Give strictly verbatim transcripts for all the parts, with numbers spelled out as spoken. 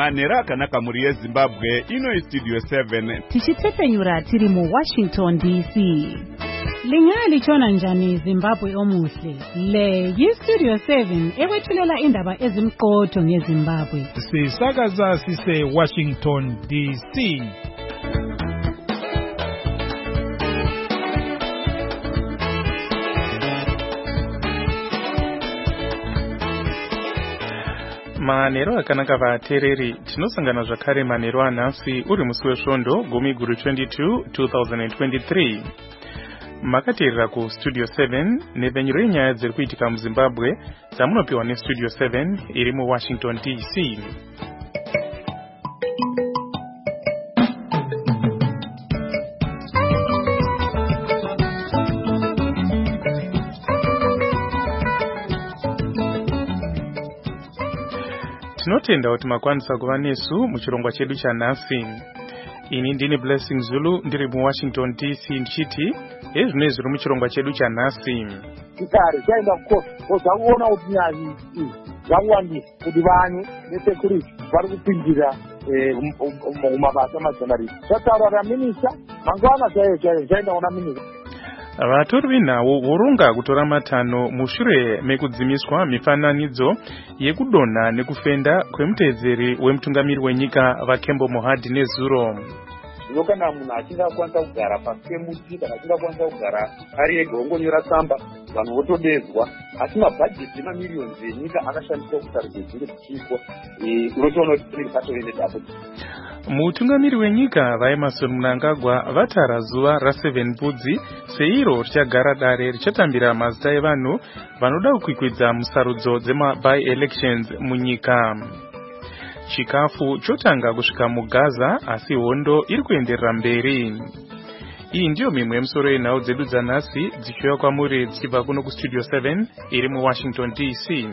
Manera akanaka muri yeZimbabwe ino Studio seven. Tichitepenyura tiri mu Washington D C. Lingali chona njani Zimbabwe omuhle. Le yi Studio seven ewethulela indaba ezimqotho ngeZimbabwe. Sisakaza sise Washington D C. Manero akanaka vatereri tinosangana zvakare manero anhasi uri musi wesvondo gumi guru twenty-two twenty twenty-three. Makateerera ku Studio seven nevenyuro yenyaya dziri kuitika muZimbabwe dzamunopiwa neStudio seven iri mu Washington D C. Tinotenda kuti makwanisa kuva nesu muchirongwa chedu chanhasi. Ini ndini Blessing Zulu ndiri mu Washington D C ndichiti ezvino zviri muchirongwa chedu chanhasi. Tikare chaenda kukosi kozakuona kuti nyazi zvawandisa kuti vanhu nesecurity vari kupindira mumabasa majenarisi. Zvataura naminista mangwana chaiyo chaiyo chaenda kuna minista. Vatori venhau voronga kutora matanho mushure mekudzimiswa mifananidzo yekudonha nekufenda kwemuteedzeri wemutungamiri wenyika vaKembo Mohadi nezuro. Zvino kana munhu achingakwanisa kugara pasi pemuti kana achingakwanisa kugara ari ega ongonyora tsamba vanhu votodedzwa, asi mabhajeti emamiliyoni enyika akashandiswa kusarudzo dziri kuchiitwa unotoona kuti riri patorende dambudziko. Mutungamiri wenyika vaEmmerson Mnangagwa vatara zuva raseven Budzi seiro richagara dare richatambira mazita evanhu vanoda kukwikwidza musarudzo dzema-by-elections munyika. Chikafu chotanga kusvika muGaza asi hondo iri kuenderera mberi. Iyi ndiyo mimwe yemusoro yenhau dzedu dzanhasi dzichiuya kwamuri dzichibva kuno kuStudio seven iri mu Washington D C.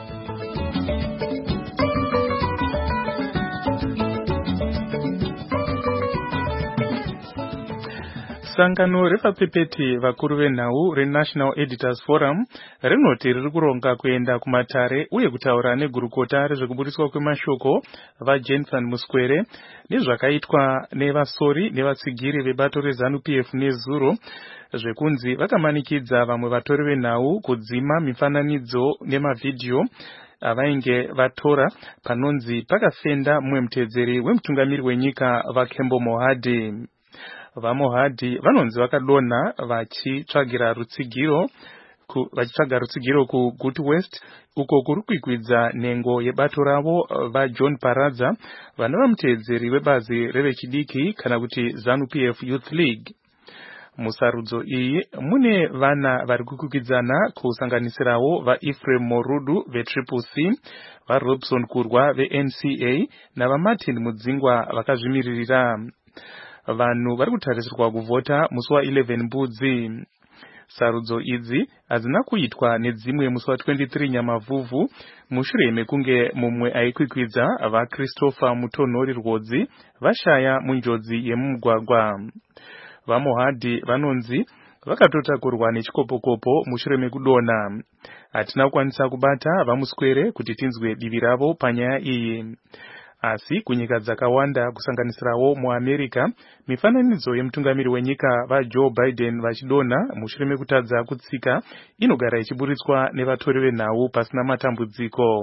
Sangano repapepeti vakuru venhau reNational Editors Forum rinoti riri kuronga kuenda kumatare uye kutaura negurukota rezvekuburiswa kwemashoko vaJenson Muskwere nezvakaitwa nevasori nevatsigiri vebato reZANU P F nezuro zvekunzi vakamanikidza vamwe vatori venhau kudzima mifananidzo nemavhidhiyo avainge vatora panonzi pakafenda mumwe muteedzeri wemutungamiri wenyika vaKembo Mohadi. VaMohadi vanonzi vakadonha vachitsvagira rutsigiro ku, vachitsvaga rutsigiro ku Good West uko kuri kwikwidza nhengo yebato ravo vaJohn Paradza vanova muteedzeri webazi revechidiki kana kuti ZANU P F Youth League. Musarudzo iyi mune vana vari kukwikwidzana kusanganisirawo vaEphraim Morudu veTriple C, vaRobson Kurwa veN C A navaMartin Mudzingwa vakazvimiririra. Vanhu vari kutarisirwa kuvhota musi wa11 Budzi. Sarudzo idzi hadzina kuitwa nedzimwe musi wa23 Nyamavhuvhu mushure mekunge mumwe aikwikwidza vaChristopher Mutonhori Rwodzi vashaya munjodzi yemumugwagwa. VaMohadi vanonzi vakatotakurwa nechikopokopo mushure mekudonha. Hatina kukwanisa kubata vaMuskwere kuti tinzwe divi ravo panyaya iyi. Asi kunyika dzakawanda kusanganisirawo muAmerica mifananidzo yemutungamiri wenyika vaJoe Biden vachidonha mushure mekutadza kutsika inogara ichiburitswa nevatori venhau pasina matambudziko.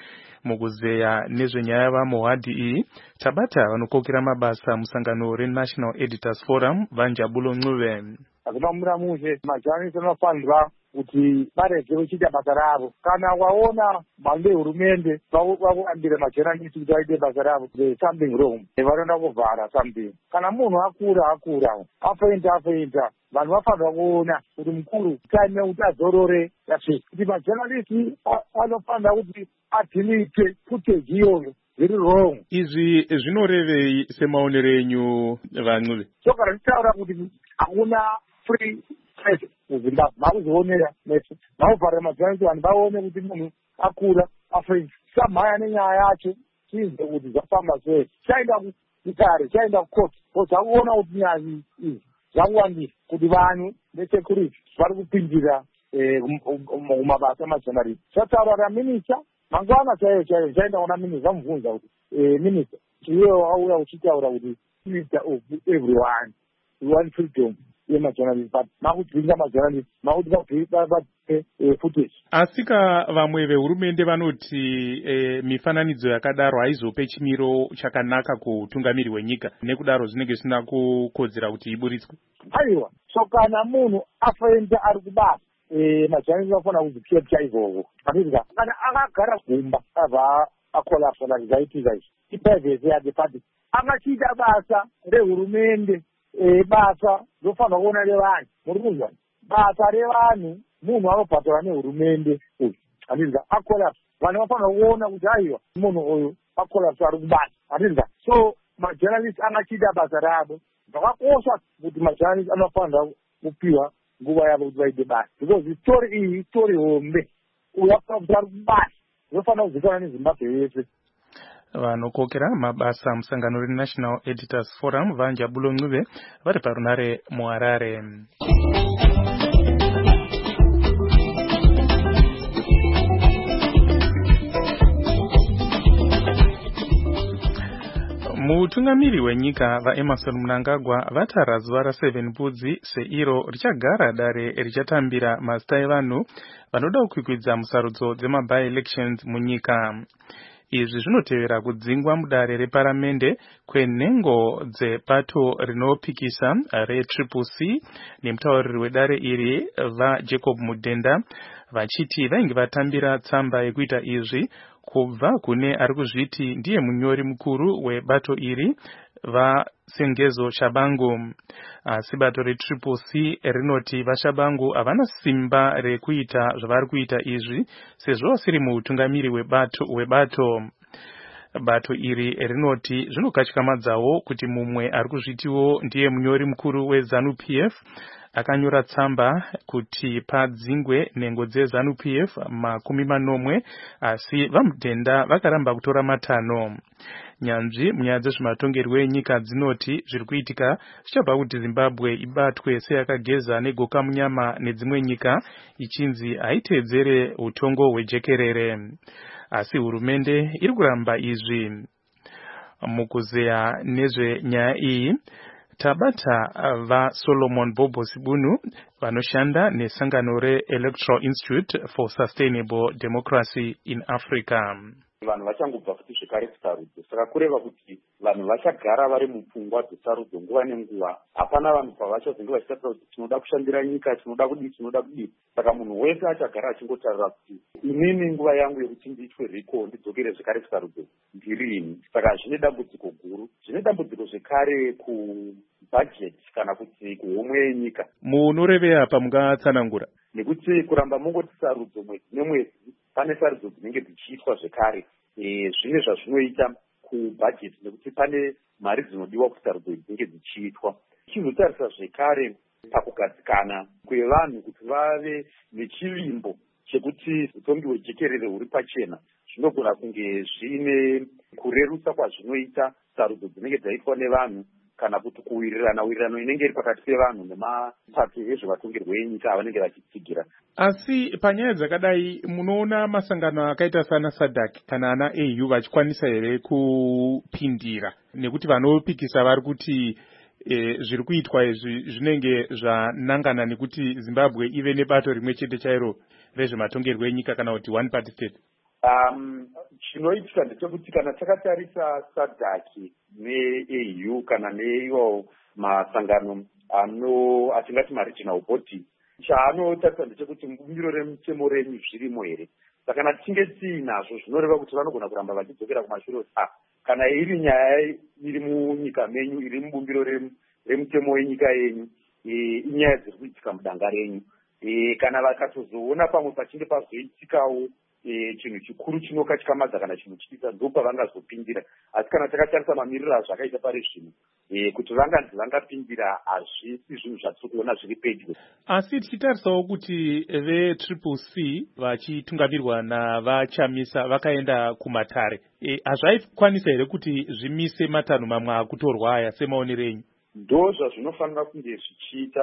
Mukuzeya nezvenyaya vaMohadi iyi tabata vanokokera mabasa musangano reNational Editors Forum vaNjabulo Ncube. Azvamura muzve majanisi anofanirwa kuti barege kuchita basa ravo. Kana waona mhando yehurumende vakuambira majanisi kuti vaite basa ravo, there's something wrong. Vanoda kuvhara something. Kana munhu akura akura afainta afainta vanhu vafanirwa kuona kuti mukuru time yekuti adzorore yasvika. Kuti majanisi anofanira kuti adhilite footage iyoyo. Very wrong. Izvi zvinorevei semaonero enyu vaNcube? Sokara nditaura kuti hakuna free press muZimbabwe. Makuzvionera nesu. Mauvhara majanisi vanhu vaone kuti munhu akura afainta. Samhaya nenyaya yacho tizwe kuti zvafamba sei. Chaenda kutare, chaenda kukoti. Kozakuona kuti nyaya idzi zvawandisa kuti vanhu nesecurity vari kupindira kumabasa amajournalist. Sataura minister mangwana chaiyo chaiyo chaenda kuna minister amubvunza kuti minister iwewe auya uchitaura kuti minister of everyone we want freedom yemajournalist but makudzinga majournalist makuti vape footage. Asika vamwe vehurumende vanoti e, mifananidzo yakadaro haizope chimiro chakanaka kutungamiri wenyika nekudaro zvinenge zvisina kukodzera kuti iburitswe. Aiwa, so kana munhu afaenda ari kubasa e, majournalist vafana kuzvipiwa chaizvozvo. Andizika kana akagara gumba abva akolapsa like zvaitika izvi iprivacy yake but akachiita basa rehurumende e, basa rofanwa kuona revanhu muri kuzwa basa revanhu munhu anobhadharwa nehurumende uyu andizika akolapsa vanhu vafanwa kuona kuti aiwa munhu uyu akolapsa ari kubasa andizika so majournalist angachiita basa ravo zvakakosha kuti majournalist anofanira kupiwa nguva yavo kuti vaite basa because story iyi story hombe uyu afanira kuti ari kubasa rofanira kuzikanwa nezimbabwe yese. Vanokokera mabasa musangano reNational Editors Forum Vanja Bulongcuve vari parunare muHarare. Mutungamiri wenyika vaEmerson Mnangagwa vatara zuva raseven Budzi seiro richagara dare richatambira mazita evanhu vanoda kukwikwidza musarudzo dzema-by-elections munyika. Izvi zvinotevera kudzingwa mudare reparamende kwenhengo dzepato rinopikisa re-Triple C nemutauriri wedare iri vaJacob Mudenda vachiti vainge vatambira tsamba yekuita izvi kubva kune ari kuzviti ndiye munyori mukuru webato iri vaSengezo Shabangu. Asi bato re-Triple C rinoti vaShabangu havana simba rekuita zvavari kuita izvi sezvo vasiri muutungamiri webato webato. Bato iri rinoti zvinokatyamadzawo kuti mumwe ari kuzvitiwo ndiye munyori mukuru weZanu-P F akanyora tsamba kuti padzingwe nhengo dzeZanu-P F makumi manomwe asi vaMudenda vakaramba kutora matano. Nyanzvi munyaya dzezvematongerwo enyika dzinoti zviri kuitika zvichabva kuti Zimbabwe ibatwe seyakageza negoka munyama nedzimwe nyika ichinzi haiteedzere utongo hwejekerere. Asi hurumende iri kuramba izvi. Mukuzeya nezvenyaya iyi tabata vaSolomon Bobo Sibunu vanoshanda nesangano reElectoral Institute for Sustainable Democracy in Africa. Vanhu vachangobva futi zvekare kusarudzo, saka kureva kuti vanhu vachagara vari mupfungwa dzesarudzo nguva nenguva. Hapana vanhu pavachazenge vachitaura kuti tinoda kushandira nyika, tinoda kudii, tinoda kudii. Saka munhu wese achagara achingotarira kuti inini nguva yangu yekuti ndiitwe riko ndidzokere zvekare kusarudzo ndirini. Saka zvine dambudziko guru, zvine dambudziko zvekare kubhajeti kana kuti kuhomwe yenyika. Munorevera pamungatsanangura nekuti kuramba mungoti sarudzo mwedzi nemwedzi pane sarudzo dzinenge dzichiitwa zvekare e, zvine zvazvinoita kubhajeti nekuti pane mari dzinodiwa kuti sarudzo dzinenge dzichiitwa. Chizotarisa zvekare pakugadzikana kwevanhu kuti vave nechivimbo chekuti utongi hwejekerere huri pachena zvinogona kunge zvine kurerusa kwazvinoita sarudzo dzinenge dzaitwa nevanhu kana kuti kuwirirana wirirano inenge iri pakati pevanhu nemapato ezvematongerwo enyika avanenge vachitsigira. Asi panyaya dzakadai munoona masangano akaita sana SADC kana ana A U vachikwanisa here kupindira nekuti vanopikisa vari kuti e, zviri kuitwa izvi zvinenge zvanangana nekuti Zimbabwe ive nebato rimwe chete chairo rezvematongerwo enyika kana kuti one party state. Um, chinoitika ndechekuti kana takatarisa SADC ne-A U kana neiwo masangano ano atingati ma-regional body, chaanotarisa ndechekuti mubumbiro remutemo renyu zvirimo here. Saka kana tichinge tiinazvo zvinoreva kuti vanogona kuramba vachidzokera kumashure kuti ah, kana iri nyaya iri munyika menyu, iri mubumbiro remutemo wenyika yenyu, e, inyaya dziri kuitika mudanga renyu. E, kana vakatozoona pamwe pachinge pazoitikawo E, chinhu chikuru chinokatyamadza kana chinhu chikisa ndo pavangazopindira. Asi kana takatarisa mamiriro azvakaita pari zvino e, kuti vanganzi vangapindira hazvisi zvinhu zvatiri kuona zviri pedyo. Asi tichitarisawo kuti ve-Triple C vachitungamirwa navaChamisa vakaenda kumatare, e, hazvaikwanisa here kuti zvimise matanho mamwe akutorwa aya semaonero enyu? Ndo zvazvinofanira kunge zvichiita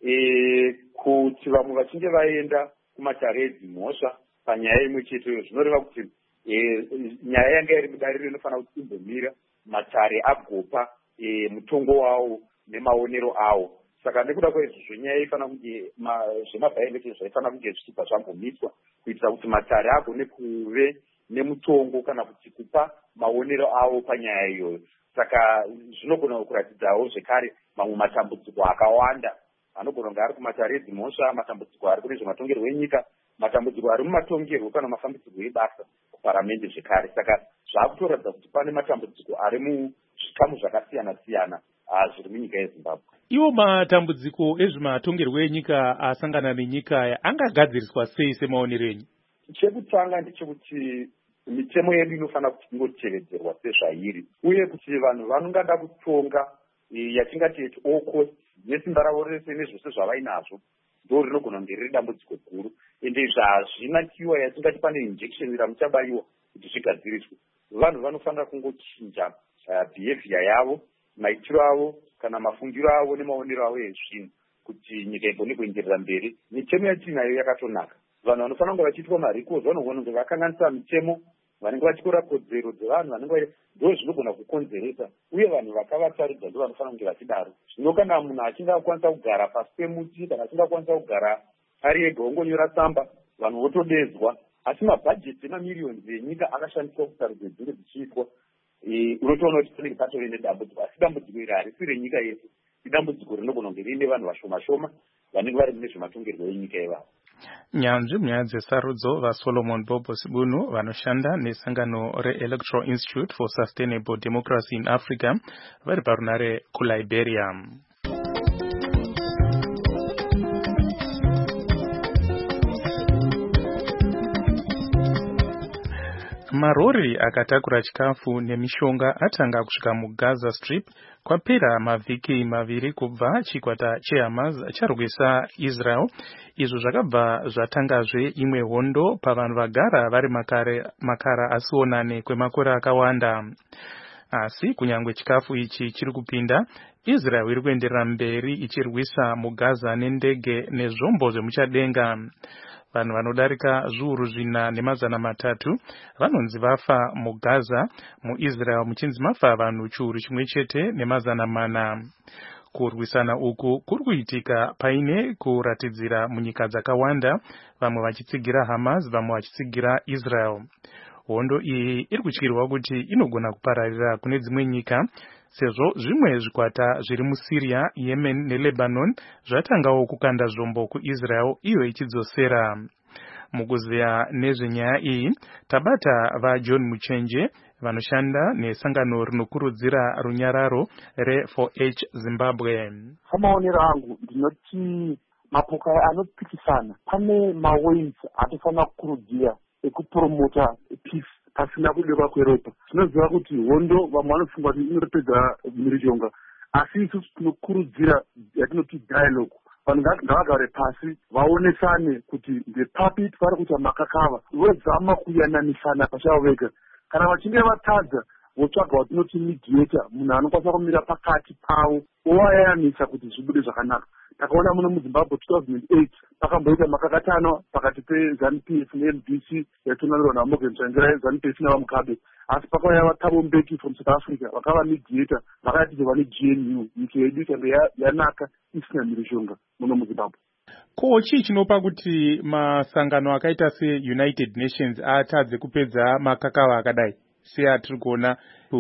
e, kuti vamwe vachinge vaenda kumatare edzimhosva panyaya imwe cheteyo zvinoreva kuti e, nyaya yanga iri mudariro inofanira kuti imbomira matare agopa e, mutongo wawo nemaonero awo. Saka nekuda kwaizvozvo nyaya ifanira kunge zvemabhaindeti zvaifanira kunge zvichibva zvambomitswa kuitira kuti matare agone kuve nemutongo kana kuti kupa maonero awo panyaya iyoyo. Saka zvinogona kuratidzawo zvekare mamwe matambudziko akawanda anogona kunge ari kumatare edzimhosva, matambudziko ari kune zvematongerwo enyika, matambudziko ari mumatongerwo kana mafambidzirwo ebasa kuparamende zvekare. Saka zvakutoratidza kuti pane matambudziko ari muzvikamu zvakasiyana siyana zviri munyika yeZimbabwe. Iwo matambudziko ezvematongerwo enyika asangana nenyika angagadziriswa sei semaonero enyu? Chekutanga ndechekuti mitemo yedu inofanira kuti ingotevedzerwa sezvairi, uye kuti vanhu vanongada kutonga yatingati oko nesimba ravo rese nezvose zvavainazvo ndo rinogona kunge riri dambudziko guru, ende zvazvinakiwa yatingati pane injection ramuchabaiwa kuti zvigadziriswe. Vanhu vanofanira kungochinja behavior yavo, maitiro avo kana mafungiro avo nemaonero avo ezvinhu kuti nyika igone kuenderera mberi. Mitemo yatinayo yakatonaka. Vanhu vanofanira kunge vachiitwa marecords vanogona kunge vakanganisa mitemo, vanenge vachitora kodzero dzevanhu vanenge ndo zvinogona kukonzeresa, uye vanhu vakavatarudza ndo vanofanira kunge vachidaro. Zvino kana munhu achinge akwanisa kugara pasi pemuti kana achinge akwanisa kugara ari ega ongonyora tsamba, vanhu votodedzwa, asi mabhajeti emamiliyoni enyika akashandiswa kutarudza dzinge dzichiitwa, unotoona kuti panenge patori nedambudziko. Asi dambudziko iri harisi renyika yese, idambudziko rinogona kunge riine vanhu vashoma shoma vanenge vari mune zvematongerwo enyika yevanhu. Nyanzvi munyaya dzesarudzo vaSolomon Bobo Sibunu vanoshanda nesangano reElectoral Institute for Sustainable Democracy in Africa vari parunare kuLiberia. Marori akatakura chikafu nemishonga atanga kusvika muGaza Strip kwapera mavhiki maviri kubva chikwata cheHamas charwisa Israel. Izvo zvakabva zvatangazve imwe hondo pavanhu vagara vari makare, makara asionane kwemakore akawanda. Asi kunyangwe chikafu ichi chiri kupinda, Israel iri kuenderera mberi ichirwisa muGaza nendege nezvombo zvemuchadenga. Vanhu vanodarika zviuru zvina nemazana matatu vanonzi vafa muGaza. MuIsrael muchinzi mafa vanhu chiuru chimwe chete nemazana mana. Kurwisana uku kuri kuitika paine kuratidzira munyika dzakawanda, vamwe vachitsigira Hamas, vamwe vachitsigira Israel. Hondo iyi iri kutyirwa kuti inogona kupararira kune dzimwe nyika, sezvo zvimwe zvikwata zviri muSyria, Yemen neLebanon zvatangawo kukanda zvombo kuIsrael iyo ichidzosera. Mukuziya nezvenyaya iyi tabata vaJohn Muchenje vanoshanda nesangano rinokurudzira runyararo refour H Zimbabwe. Pamaonero angu ndinoti mapoka anopikisana pane maways atofanira kukurudzira ekupromota peace pasina kudiwa kweropa. Tinoziva kuti hondo vamwe vanofunga kuti inopedza mhirizhonga, asi isusu tinokurudzira yatinoti dialogue. Vanhu ngavagare pasi vaonesane kuti ndepapi vari kuita makakava, vozama kuyananisana pachavo vega. Kana vachinge vatadza votsvaga watinoti mediator, munhu anokwanisa kumira pakati pavo ovayananisa kuti zvibude zvakanaka. Takaona muno muZimbabwe two thousand eight pakamboita makakatano pakati peZANU-P F neM D C yatunanirwa naMorgan Tsvangirai, ZANU-P F navaMugabe, asi pakauya vaThabo Mbeki from South Africa vakava mediator, vakatizwa neG N U. Nyika yedu ikanga yanaka isina mhirizhonga muno muZimbabwe. Ko chii chinopa kuti masangano akaita seUnited Nations atadze kupedza makakava akadai seatiri kuona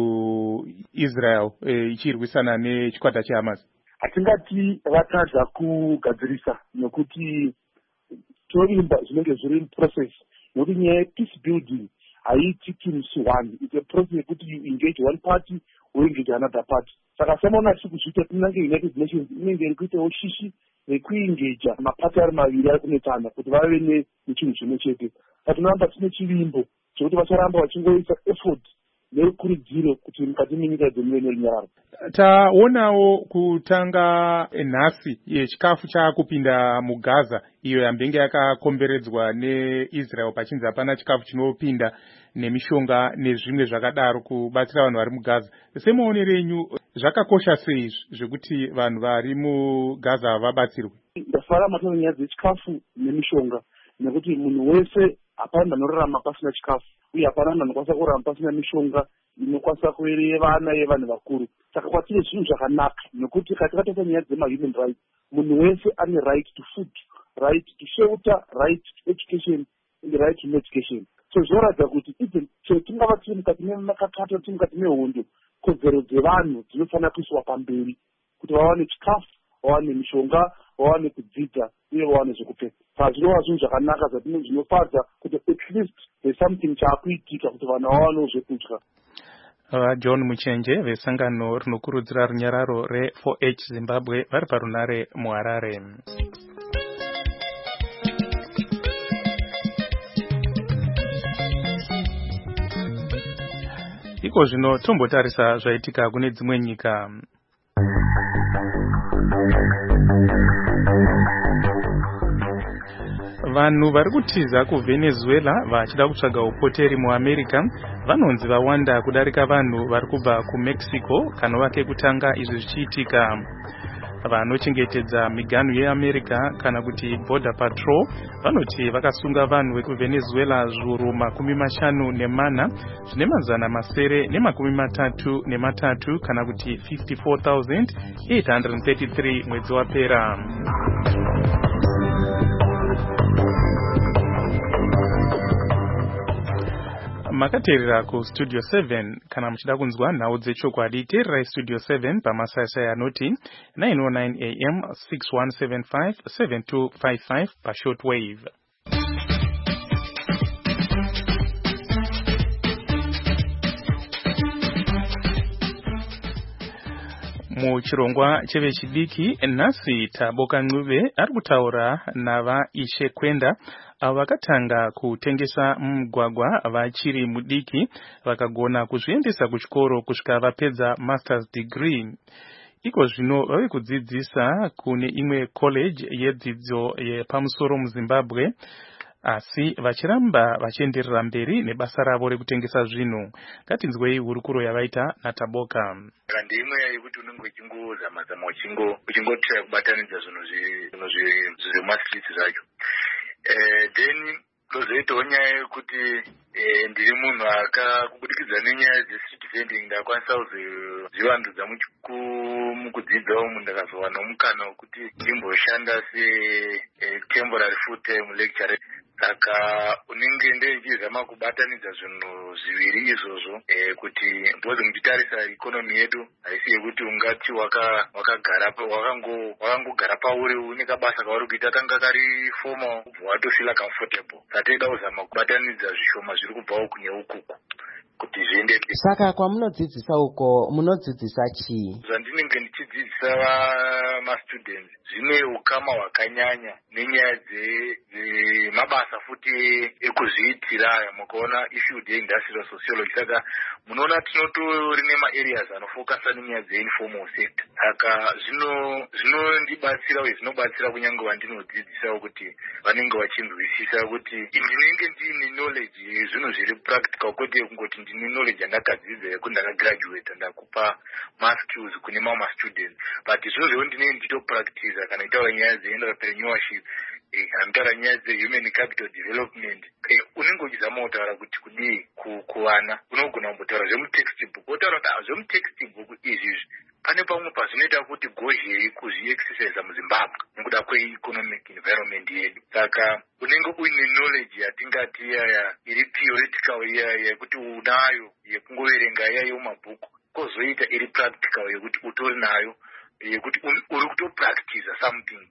kuIsrael ichirwisana nechikwata cheHamas? Hatingati vatadza kugadzirisa nokuti toimba zvinenge zviri process, nokuti nyaya yepeace building haitiki musi one. It's a process yekuti you engage one party or engage another party. Saka semaona tiri kuzviita tinange United Nations inenge iri kuitawo shishi rekuengeja mapati ari maviri ari kunetsana kuti vave nechinhu chimwe chete. Patinoramba tine chivimbo chekuti vacharamba vachingoisa effort nerukurudziro kuti mukati menyika dzemiwe nerunyararo. Taonawo kutanga nhasi yechikafu chaakupinda muGaza iyo yambenge yakakomberedzwa neIsrael pachinzi hapana chikafu chinopinda nemishonga nezvimwe zvakadaro kubatsira vanhu vari muGaza. Semaonero enyu zvakakosha sei zvekuti vanhu vari muGaza vabatsirwe? Ndafara matano nyaya dzechikafu nemishonga nekuti munhu wese hapana anorarama pasina chikafu uye hapana anokwanisa kurarama pasina mishonga inokwanisa kuvereye vana yevanhu vakuru. Saka kwatiri zvinhu zvakanaka nekuti katikatosa nyaya dzema-human rights, munhu wese ane right to food, right to shelter, right to education and right to medication. So zvinoratidza kuti chero tingava tiri mukati memakakato, tiri mukati mehondo, kodzero dzevanhu dzinofanira kuiswa pamberi kuti vawane chikafu, vawane mishonga, vawane kudzidza uye vawane zvekupfeka. Saka zvinova zvinhu zvakanaka zvinofadza kuti at least there's something chaakuitika kuti vanhu vawanewo zvekudya. Uh, John Muchenje vesangano rinokurudzira runyararo re four H Zimbabwe vari parunare muHarare. Iko zvino tombotarisa zvaitika kune dzimwe nyika. Vanhu vari kutiza kuVenezuela vachida kutsvaga upoteri muAmerica vanonzi vawanda kudarika vanhu vari kubva kuMexico kanova kekutanga izvi zvichiitika. Vanochengetedza miganhu yeAmerica kana kuti Border Patrol vanoti vakasunga vanhu vekuVenezuela zviuru makumi mashanu nemana zvine mazana masere nemakumi matatu nematatu kana kuti fifty-four thousand eight hundred thirty-three mwedzi wapera. Makateerera ku Studio seven kana muchida kunzwa nhau dzechokwadi teererai Studio seven pamasai anoti nine oh nine A M six one seven five seven two five five pashortwave. Muchirongwa chevechidiki nhasi Taboka Ncube ari kutaura nava Ishe Kwenda avo vakatanga kutengesa mugwagwa vachiri mudiki vakagona kuzviendesa kuchikoro kusvika vapedza masters degree. Iko zvino vave kudzidzisa kune imwe college yedzidzo yepamusoro muZimbabwe asi vachiramba vachienderera mberi nebasa ravo rekutengesa zvinhu. Ngatinzwei hurukuro yavaita naTaboka. Ndimwe yekuti unenge uchingozama zama uchingo uchingotira kubatanidza zvinhu zviri mumastreets zvacho. Eh then kozoitawo nyaya yekuti ndiri munhu akakubudikidza nenyaya dzestreet vending ndakwanisa kuzvivandudza mukudzidza umu ndakazowana mukana wekuti ndimboshanda se-temporary full time lecturer. Saka unenge ndechizama kubatanidza zvinhu zviviri izvozvo kuti mbozi muchitarisa ikonomi yedu haisi yekuti ungati wakagara wakangogara pauri une kabasa kauri kuita kanga kari formal ubva watofila comfortable. Satoida kuzama kubatanidza zvishoma zviri kubvawo kune ukuku kuti zviende. Saka kwamunodzidzisa uko munodzidzisa chii? Zvandinenge ndichidzidzisa vamastudents zvine ukama hwakanyanya nenyaya dzemabasa futi ekuzviitira. Mukaona issued industrial sociology, saka munoona tinotori nema-areas anofokasa nenyaya dzeinformal sector. Saka zvinondibatsira uye zvinobatsira kunyange vandinodzidzisawo kuti vanenge vachinzwisisa kuti ndinenge ndiine knowledge yezvinhu zviri practical kwete kungoti ndine knowledge yandakadzidza yekuti ndakagraduate ndakupa maskills kune mamwe students, but izvozvo ndinenge nditopractice kana itaura nyaya dzeentrepreneurship kana kutaura nyaya dzehuman capital development. Unenge uchizama kutaura kuti kudii kuvana unogona kumbotaura zvemutextbook wotaura kuti zvemutextbook izvizvi pane pamwe pazvinoita kuti gozhei kuzviexercise muZimbabwe nekuda kweeconomic environment yedu. Saka unenge uine knowledge yatingati iyaya iri theoretical iyaya yekuti unayo yekungoverenga iyaya yomabhuku, kozoita iri practical yekuti utori nayo yekuti uri kutopractice something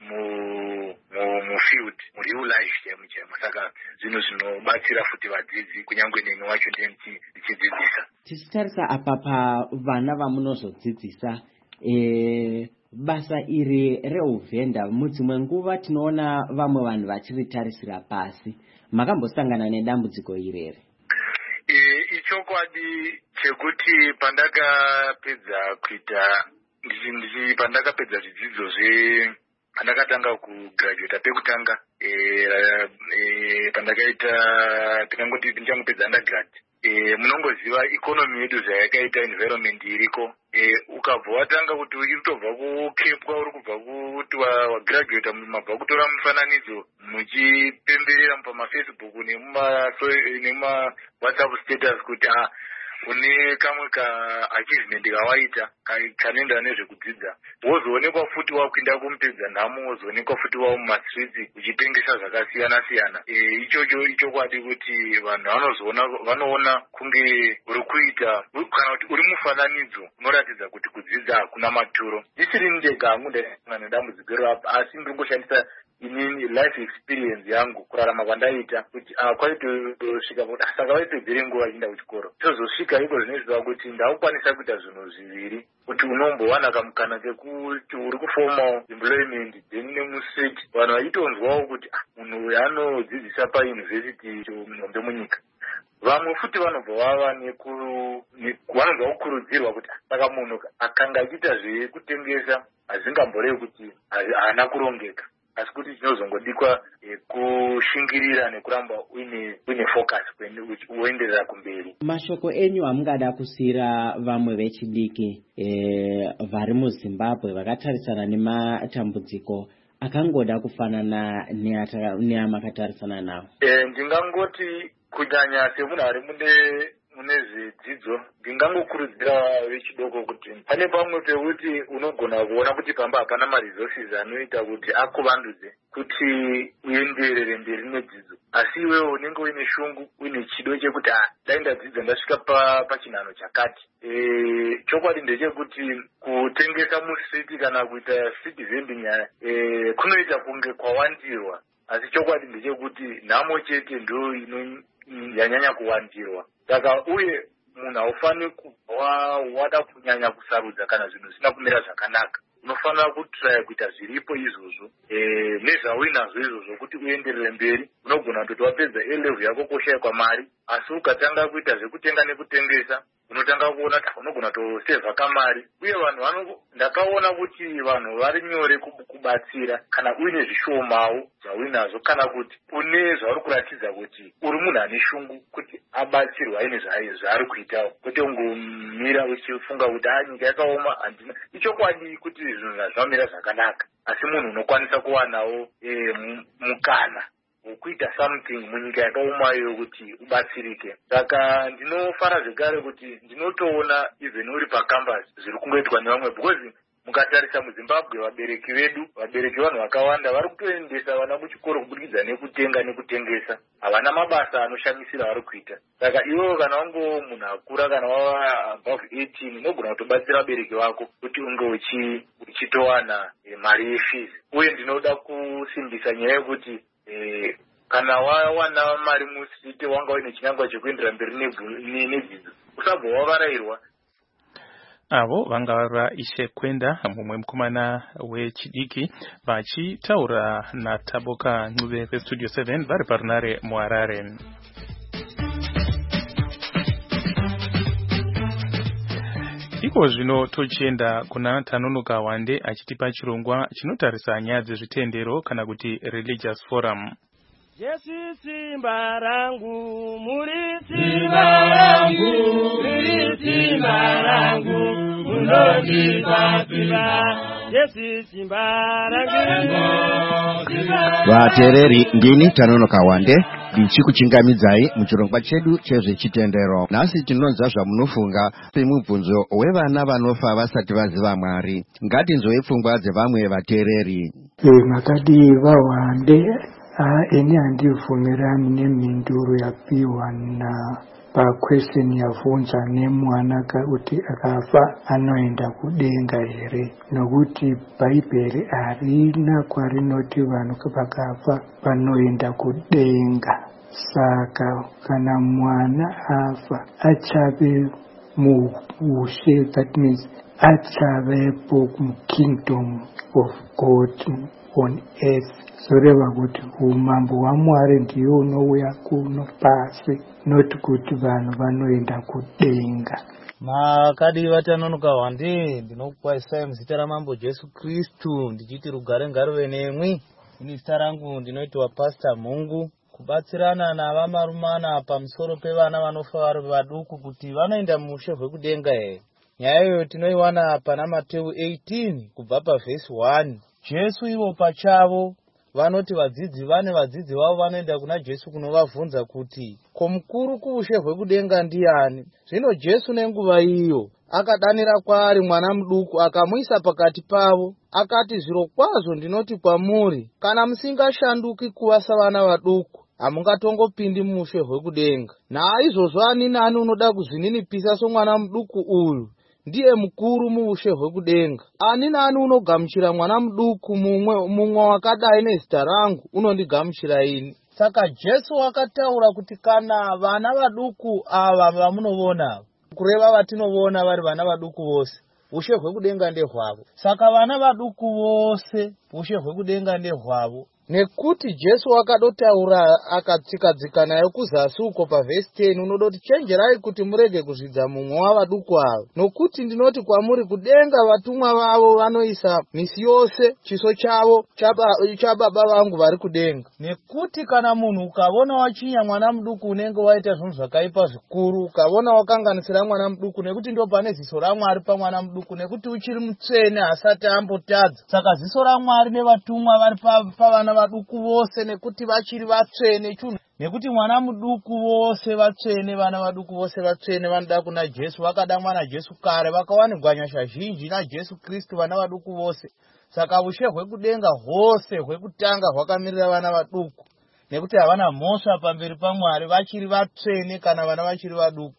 mu mu field mu real life chemu chemu. Saka zvinhu zvinobatsira futi vadzidzi kunyange neni wacho ndichidzidzisa. Tichitarisa apa pavana vamunozodzidzisa e, basa iri reuvhenda mudzimwe nguva tinoona vamwe vanhu vachiritarisira pasi. Makambosangana nedambudziko iri here? chokwadi chekuti pandakapedza kuita ndichi pandakapedza zvidzidzo zve pandakatanga kugraduate pekutanga eh e, pandakaita tikangoti ndichangopedza undergrad eh munongoziva economy yedu zvayakaita environment iriko eh ukabva watanga kuti uchitobva kukepwa uri kubva kuti wagraduate mumabva kutora mufananidzo muchipemberera pamafacebook nemuma nemuma WhatsApp status kuti ah une kamwe ka achievement kawaita kanoenda nezvekudzidza wozoonekwa futi wakuenda kumupedza nhamo wozoonekwa futi wa mumastreets uchitengesa zvakasiyana siyana eh ichocho ichokwadi kuti vanhu vanozoona vanoona kunge uri kuita kana kuti uri mufananidzo unoratidza kuti kudzidza hakuna maturo isiri ndega hangu ndasangana nedambudziko rapo asi ndingoshandisa inini life experience yangu kurarama kwandaita kuti kwaitosvika kuti saka vaipedzere nguva vachienda kuchikoro tozosvika iko zvinoziva kuti ndaukwanisa kuita zvinhu zviviri kuti unombowana kamukana kekuti uri kufoma employment then nemuseti vanhu vachitonzwawo kuti munhu uyu anodzidzisa payunivhesiti nombe munyika vamwe futi vanobva vava vanobva kukurudzirwa kuti saka munhu akanga achiita zvekutengesa hazingamborevi kuti haana kurongeka asi kuti chinozongodikwa kushingirira nekuramba uine uine focus uenderera kumberi. Mashoko enyu amungada kusira vamwe vechidiki eh vari muZimbabwe vakatarisana nematambudziko akangoda kufanana neamakatarisana nawo? Eh ndingangoti kunyanya semunhu ari mune mune zvidzidzo ndingangokurudzira vechidoko kuti pane pamwe pekuti unogona kuona kuti pamba hapana maresources anoita kuti akuvandudze kuti uenderere mberi nedzidzo asi iwewe unenge uine shungu uine chido chekuti dai ndadzidza ndasvika pachinhano chakati e, chokwadi ndechekuti kutengesa musiti kana kuita street vending e, kunoita kunge kwawandirwa asi chokwadi ndechekuti nhamo chete ndo ino yanyanya kuwandirwa saka uye munhu haufani kubva wada kunyanya kusarudza kana zvinhu zvisina kumira zvakanaka unofanira kutraya kuita zviripo izvozvo eh nezvauinazvo izvozvo kuti uenderere mberi unogona kuti wapedza A level yako koshayikwa mari asi ukatanga kuita zvekutenga nekutengesa unotanga kuona kuti unogona tosevha kamari uye vanhu vano ndakaona kuti vanhu vari nyore kubatsira kana uine zvishomawo zvauinazvo kana kuti une zvauri kuratidza kuti uri munhu ane shungu kuti abatsirwa aine zvaari kuitawo kuti ungomira uchifunga kuti nyika yakaoma handina ichokwadi kuti zvinhu zvamira zvakanaka asi munhu unokwanisa kuwanawo mukana wekuita something munyika yakaomayo kuti ubatsirike saka ndinofara zvekare kuti ndinotoona even uri pacampus zviri kungoitwa nevamwe because mukatarisa muZimbabwe vabereki vedu vabereki vanhu vakawanda vari kutoendesa vana kuchikoro kubudikidza nekutenga nekutengesa havana mabasa anoshamisira vari kuita saka iwewo kana wango munhu akura kana wava above eighteen unogona kutobatsira vabereki vako kuti unge uchitowana mari yefees uye ndinoda kusimbisa nyaya yekuti Eh, kana wawana mari musiti wanga uine chinangwa chekuendera mberi nedzidzo usabva wavarairwa. Avo vanga vari Ishe Kwenda mumwe mukomana wechidiki vachitaura naTaboka Ncube veStudio seven vari parunare muHarare. Iko zvino tochienda kuna Tanonoka Wande achitipa chirongwa chinotarisa nyaya dzezvitendero kana kuti religious forum. Jesu simba rangu muri simba rangu muri simba rangu munondipapira Jesu simba rangu. Vatereri ndini Tanonoka Wande ndichikuchingamidzai muchirongwa chedu chezvechitendero. Nhasi tinonzwa zvamunofunga pemubvunzo wevana vanofa vasati vaziva Mwari. Ngatinzwei pfungwa dzevamwe vatereri. Makadiva Wande eni handibvumirani nemhinduro yapiwa na paquestion yabvunza nemwana kuti akafa anoenda kudenga here, nokuti bhaibheri harina kwarinoti vanhu vakafa vanoenda kudenga. Saka kana mwana afa achave muushe, that means achavepo mukingdom of God on earth, zoreva kuti umambo hwaMwari ndiwo unouya kuno pasi, not kuti vanhu vanoenda kudenga. Makadi vatanonoka wande ndinokupaisai muzita ramambo Jesu Kristu ndichiti rugare ngaruve nemwi. Ini zita rangu ndinoitwa Pastor Mungu, kubatsirana navamarumana pamusoro pevana vanofa vari vaduku kuti vanoenda mumushe hwekudenga here. Nyaya iyo tinoiwana pana Mateu eighteen kubva pavhesi one. Jesu ivo pachavo vanoti vadzidzi vane vadzidzi vavo vanoenda kuna Jesu kunovabvunza kuti ko mukuru kuushe hwekudenga ndiani? Zvino Jesu nenguva iyo akadanira kwaari mwana muduku akamuisa pakati pavo akati, zviro kwazvo ndinoti kwamuri, kana musingashanduki kuva savana vaduku hamungatongopindi muushe hwekudenga. Naizvozvo ani nani unoda kuzvininipisa somwana muduku uyu ndiye mukuru muushe hwekudenga. Ani nani unogamuchira mwana muduku mumwe mumwe wakadai nezita rangu unondigamuchira ini. Saka Jesu akataura kuti kana vana vaduku ava vamunoona, kureva vatinoona vari vana vaduku vose, ushe hwekudenga ndehwavo. Saka vana vaduku vose ushe hwekudenga ndehwavo. Nekuti Jesu akadotaura akatsika nayo kuzasi uko pavhesi ten, unodoti chenjerai kuti murege kuzvidza mumwe wavaduku ava. Nokuti ndinoti kwamuri kudenga vatumwa vavo vanoisa misi yose chiso chavo chababa vangu vari kudenga. Nekuti kana munhu ukavona wachinya mwana muduku unenge waita zvinhu zvakaipa zvikuru, ukavona wakanganisira mwana muduku, nekuti ndo pane ziso raMwari pamwana muduku, nekuti uchiri mutsvene asati ambotadza. Saka ziso raMwari nevatumwa vari pavana vaduku vose, nekuti vachiri vatsvene chunhu. Nekuti mwana muduku vose vatsvene, vana vaduku vose vatsvene, vanoda kuna Jesu, vakada mwana Jesu kare, vakawanirwa nyasha zhinji naJesu Kristu vana vaduku vose. Saka ushe hwekudenga hwose hwekutanga hwakamirira vana vaduku, nekuti havana mhosva pamberi paMwari, vachiri vatsvene kana vana vachiri vaduku.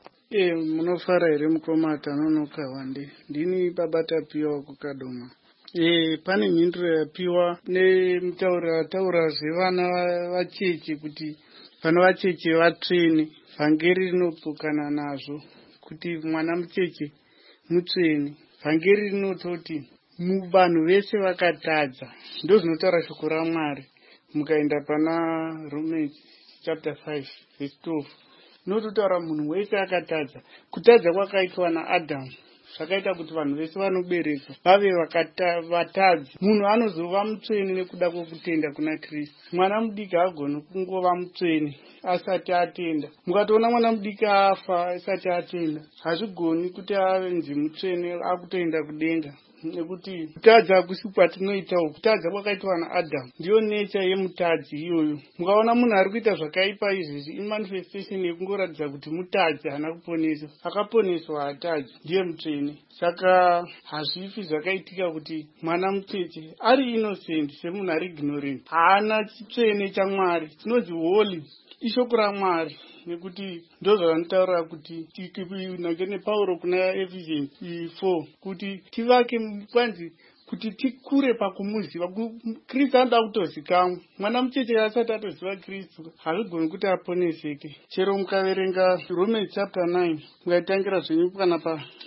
E, munofara here mukoma Tanonoka Wande? Ndini baba Tapiwa kukadoma. E, pane mhinduro yapiwa nemutaura taura zvevana vacheche kuti vana vacheche vatsvene. Vhangeri rinopfukana nazvo kuti mwana mucheche mutsvene. Vhangeri rinototi vanhu vese vakatadza. Ndo zvinotaura shoko raMwari. Mukaenda pana Romans chapter five verse twelve, nototaura munhu wese akatadza. Kutadza kwakaitwa naAdhamu zvakaita kuti vanhu vese vanoberekwa vave vatadzi. Munhu anozova mutsvene nekuda kwokutenda kuna Kristu. Mwana mudiki haagoni kungova mutsvene asati atenda. Mukatoona mwana mudiki afa asati atenda, hazvigoni kuti avenzi mutsvene akutoenda kudenga. Nekuti kutadza hakusi kwatinoitawo, kutadza kwakaitwa naAdhamu, ndiyo necha yemutadzi iyoyo. Mukaona munhu ari kuita zvakaipa izvezvi, imanifestation yekungoratidza kuti mutadzi hana kuponesa. Akaponeswa hatadzi, ndiye mutsvene. Saka hazvifi zvakaitika kuti mwana mucheche ari innocent semunhu ari ignorant, haana chitsvene chaMwari. Tinonzi holy ishoko raMwari, nekuti ndozvavanotaura kuti nange nePauro kuna Ephesians four kuti tivake kwanzi kuti tikure pakumuziva. Kristu anoda kutozikamwa. Mwana mucheche asati atoziva Kristu hazvigoni kuti aponeseke. Chero mukaverenga Romans chapter nine mukaitangira zvenyu kana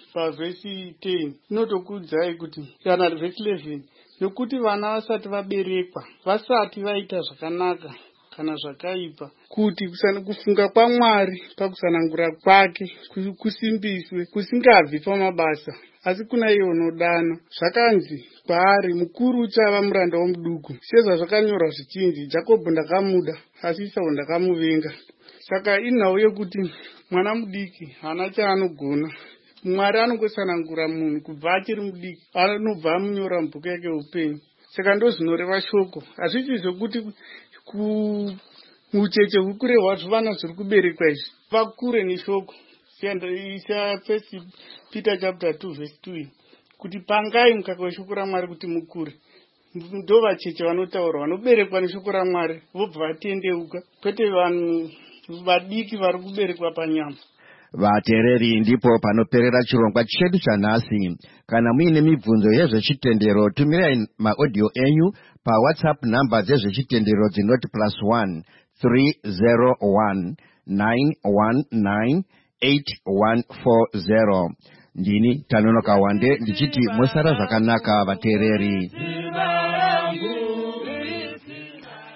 pavhesi ten, inotokuudzai kuti kana vhesi eleven, nekuti vana vasati vaberekwa, vasati vaita zvakanaka kana zvakaipa, kuti kufunga kwaMwari pakusanangura kwake kusimbiswe, kusingabvi pamabasa asi kuna iye unodana. Zvakanzi kwaari, mukuru uchava muranda womuduku, sezvazvakanyorwa zvichinzi, Jakobho ndakamuda asi Esau ndakamuvenga. Saka inhau yekuti mwana mudiki hana chaanogona. Mwari anongosanangura munhu kubva achiri mudiki, anobva amunyora mubhuku yake upenyu. Saka ndozvinoreva shoko. Hazvisi zvokuti ucheche hukurehwa zvivana zviri kuberekwa izvi vakure neshoko. Isa First Peter chapter two verse two, kuti pangai mukaka weshoko raMwari kuti mukure. Ndo vacheche vanotaura vanoberekwa neshoko raMwari vobva vatendeuka, kwete vanhu vadiki vari kuberekwa panyama. Vateereri, ndipo panoperera chirongwa chedu chanhasi. Kana muine mibvunzo yezvechitendero, tumirai maaudio enyu pa WhatsApp namba dzezvechitendero dzinoti plus one three zero one nine one nine eight one four zero. Ndini Tanonoka Wande ndichiti musara zvakanaka vateereri.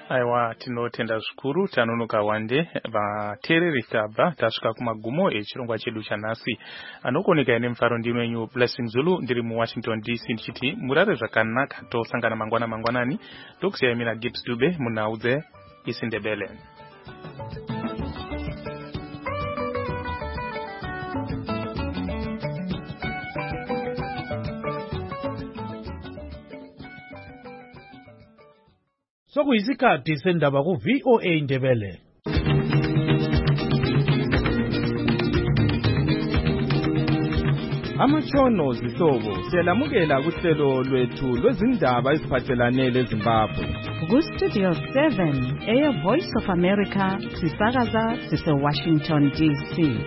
aiwa tinotenda zvikuru tanonoka wande vateereri tabva tasvika kumagumo echirongwa chedu chanhasi. Anokoneka ine mufaro ndinwenyu Blessing Zulu ndiri muWashington D C ndichiti murare zvakanaka tosangana mangwana mangwanani. Tokusiyai mina Gibbs Dube munhau dzeIsindebele. Sokuyisikhathi sendaba ku V O A Indebele. Amatshono zihlobo siyalamukela kuhlelo lwethu lwezindaba eziphathelane leZimbabwe. Ku Studio seven eya Voice of America sisakaza sise Washington D C.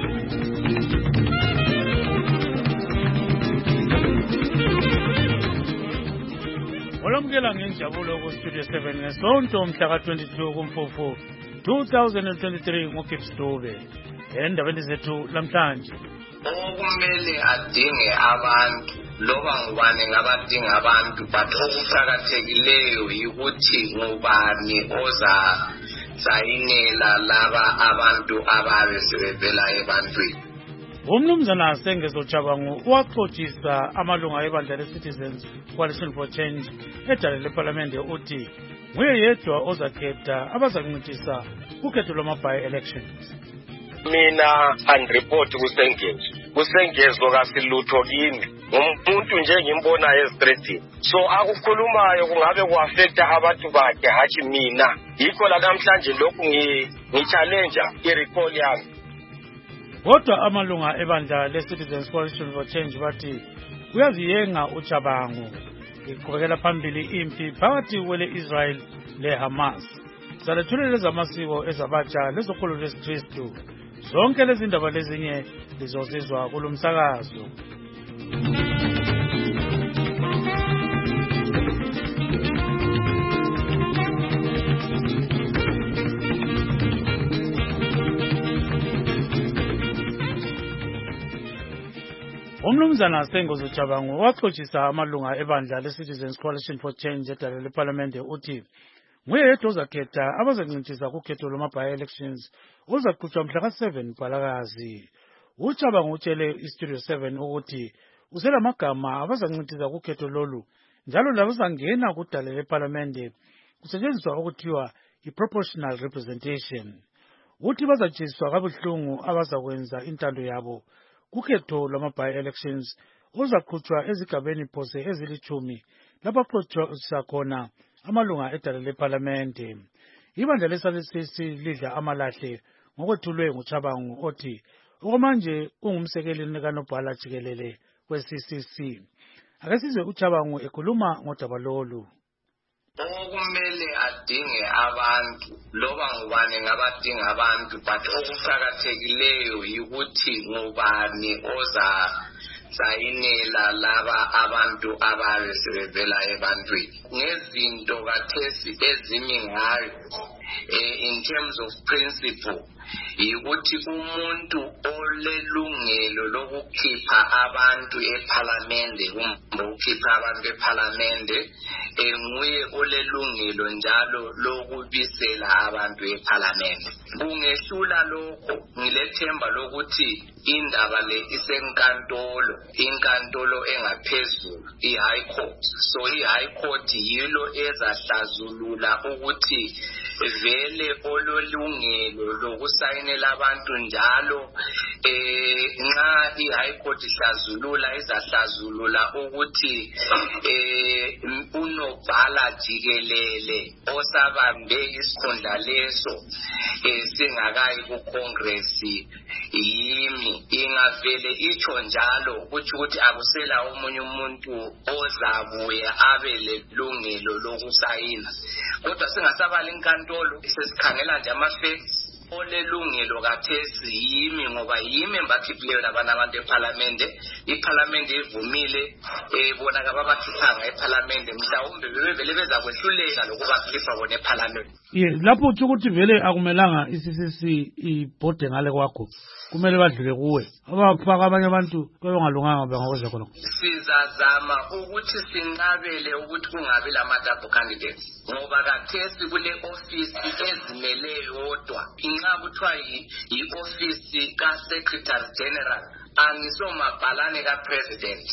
Olamukela ngenjabulo ku Studio seven ngesonto mhla ka twenty-two kuMfumfu two thousand twenty-three ngoGibbs Dube. Endabeni zethu lamhlanje okumele adinge abantu loba ngubani ngabadinga abantu but okuqhakathekileyo ukuthi ngubani oza sayinela laba abantu ababe sebevela ebantwini. Umnumzana Sengezo Chabangu waxoxisa amalunga ebandla leCitizens Coalition for Change edale leParliament uthi nguye yedwa ozakhetha abazakuncedisa ukhetho lwama-by elections. Mina andireport kuSengezo kuSengezo kasilutho kini umuntu nje ngimbona ezitreetini so akukhulumayo kungabe kuaffecta abantu bakhe hathi mina yikho la namhlanje lokhu ngi-challenge i-recall yami. Kodwa amalunga ebandla leCitizens Coalition for Change bathi uyaziyenga uChabangu iqhubekela phambili impi phakathi kwele-Israel le-Hamas. Salethulele zamasiko ezabatsha lezokholo lesiKristu. Zonke lezi ndaba lezinye lizozizwa kulo msakazo. Umnumzana Sengezo Chabangu waxoxisa amalunga ebandla leCitizens Coalition for Change edale leParliament uthi nguye yedwa ozakhetha abazakuncedisa kukhetho lwama-by elections oluzaxutshwa mhla ka seven Mpalakazi. uChabangu utshele iStudio seven ukuthi uselamagama abazakuncedisa kukhetho lolu njalo labazangena kudale leParliament kusetshenziswa okuthiwa i-proportional representation. Uthi bazajiswa kabuhlungu abazakwenza intando yabo kukhetho lwama-by elections oluzaxutshwa ezigabeni phose ezilithumi labaxotsha khona amalunga edale leParliament. Ibandla le-S A C C lidla amalahle ngokwethulwe nguChabangu othi okwamanje ungumsekeli kaNobhala Jikelele we-C C C. Ake sizwe uChabangu ekhuluma ngodaba lolu. Okumele adinge abantu loba ngubani ngabadinga abantu but okuqhakathekileyo ukuthi ngubani oza sayinela laba abantu ababe sebevela ebantwini ngezinto kathesi ezimi ngayo in terms of principle yikuthi umuntu olelungelo lokukhipha abantu eParliamente kumbe ukukhipha abantu eParliamente enguye olelungelo njalo lokubisela abantu eParliamente. Kungehlula lokho ngilethemba lokuthi indaba le isenkantolo inkantolo engaphezulu i-High Court. So i-High Court yilo ezahlazulula ukuthi vele ololungelo lokusayinela abantu njalo eh nxa i-High Court ihlazulula izahlazulula ukuthi eh uNobhala Jikelele osabambe isikhundla leso eh singakayi ku Congress yimi ingavele itsho njalo ukuthi ukuthi akusela omunye umuntu ozabuya abe lelungelo lokusayina. Kodwa singasabala inkantolo sesikhangela nje ama-facts olelungelo kathesi yimi ngoba yimi embakhiphileyo labana abantu eParliamente. iParliamente ivumile bona kababakhiphanga eParliamente mhlawumbe bebevele beza kwehluleka lokubakhipha bona eParliamente. Ye lapho uthi ukuthi vele akumelanga i-C C C ibhode ngale kwakho kumele badlule kuwe abafaka abanye abantu kwebangalunganga bangakwenza khona. Sizazama ukuthi sinqabele ukuthi kungabi lama-double candidates ngoba kathesi kule ofisi ezimele yodwa inxa kuthiwa yi-ofisi ka-Secretary General angisomabhalane ka-President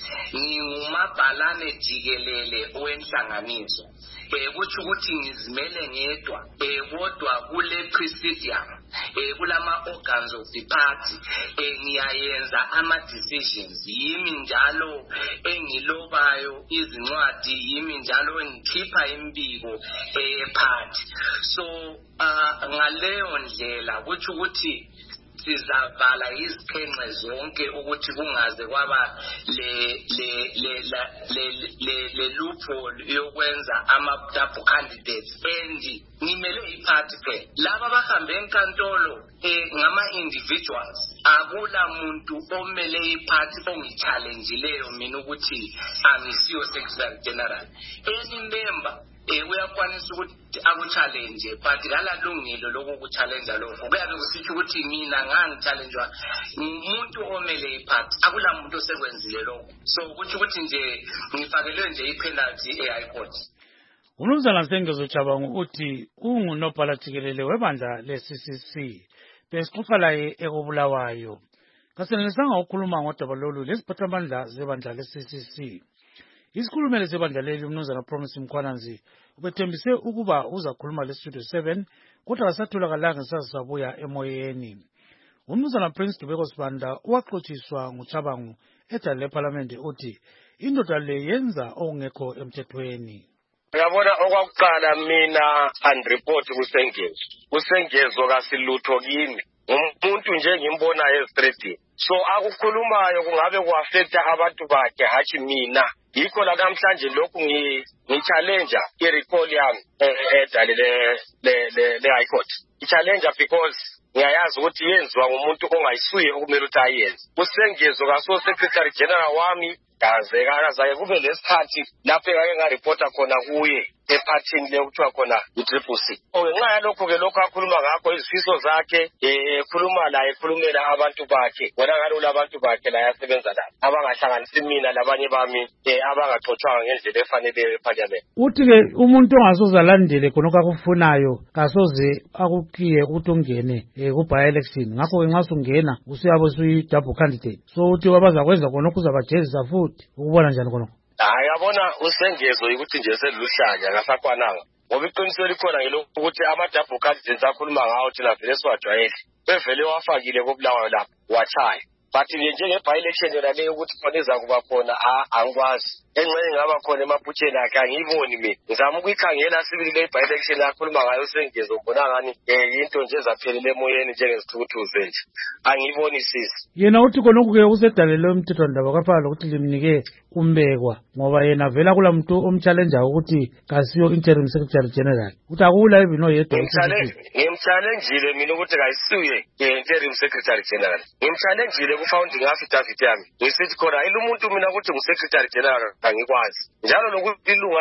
ngingumabhalane jikelele owenhlanganiso eh kuthi ukuthi ngizimele ngedwa eh kodwa kule presidium eh kulama organs of the party eh ngiyayenza ama decisions yimi njalo engilobayo izincwadi yimi njalo engikhipha imbiko eh party so uh, ngaleyo ndlela kuthi ukuthi sizavala izikhenxe zonke ukuthi kungaze kwaba le le le le le loophole yokwenza ama double candidates endi nimele iparty ke laba bahambe enkantolo eh ngama individuals akula muntu omele iparty ongichallengeeleyo mina ukuthi angisiyo secretary general any member eh uyakwanisa ukuthi akuchallenge but kalalungelo lokukuchallenge lokho kuyabe kusithi ukuthi mina ngangichallengewa umuntu omele iparty akula muntu osekwenzile lokho so ukuthi ukuthi nje ngifakelwe nje ipenalty e-high court. Umnumzana Sengezo Chabangu uthi ungunobhala jikelele webandla le-C C C besixoxa laye ekubulawayo kasenelisanga ukukhuluma ngodaba lolu lesiphathamandla zebandla le-C C C. Isikhulumeli sebandla leli umnumzana Promise Mkhwananzi ubethembise ukuba uzakhuluma le-Studio seven kodwa kasatholakala sasabuya emoyeni. Umnumzana Prince Dubeko Sibanda waxotshiswa nguChabangu edale leParliamente uthi indoda le yenza okungekho emthethweni. Uyabona okwakuqala mina unreport kuSengezo. kuSengezo kasilutho kimi. Umuntu nje ngimbona estraight. So akukhulumayo kungabe kuaffecta abantu bakhe hathi mina. Yikho la namhlanje lokhu ngi challenge i-recall yami edale le le le high court. I-challenge because ngiyayazi ukuthi yenziwa ngumuntu ongayisuye okumele ukuthi ayenze. kuSengezo kaso secretary general wami kaze kazaye kube lesikhathi lapho engake ngareporta khona kuye ephathini le kuthiwa khona i-Triple C. Ngenxa yalokho ke lokho akhuluma ngakho izifiso zakhe ekhuluma la ekhulumela abantu bakhe wona kalula abantu bakhe la yasebenza la abangahlanganisi mina labanye bami abangaxoxwanga ngendlela efaneleyo eParliament. Uthi ke umuntu ongasoze alandele khonokho akufunayo kasoze akukiye ukuthi ungene ku-by election ngakho ke nxa sungena usuyabe usuyi-double candidate so uthi wabazakwenza khonokho uzabajezisa futhi ukubona njani khonokho? Hayi yabona uSengezo ukuthi nje seliluhlanya ngasakwananga ngoba iqiniso likhona ngelokho ukuthi ama-double candidates akhuluma ngawo thina vele siwajwayele bevele wafakile kobulawayo lapho wachaya but njenge-by election yona leyo ukuthi khona izakuba khona angikwazi engxenye ngaba khona emaphutsheni akhe angiyiboni mina ngizama ukuyikhangela sibili le-by election akhuluma ngayo uSengezo mbona ngani yinto nje ezaphelele emoyeni njengezithukuthuze nje angiyibonisisi. Yena uthi khonokho-ke usedalelwe umthethwandaba kwafana lokuthi limnike umbekwa ngoba yena vela kula muntu omchallenjayo ukuthi kasiyo interim secretary general uthi akula even oyedwa. Ngimchallenjile mina ukuthi kayisuye interim secretary general ngimchallenjile ku-founding affidavit yami ngisithi khona yilo umuntu mina ukuthi ngu-secretary general angikwazi njalo nokuthi ilunga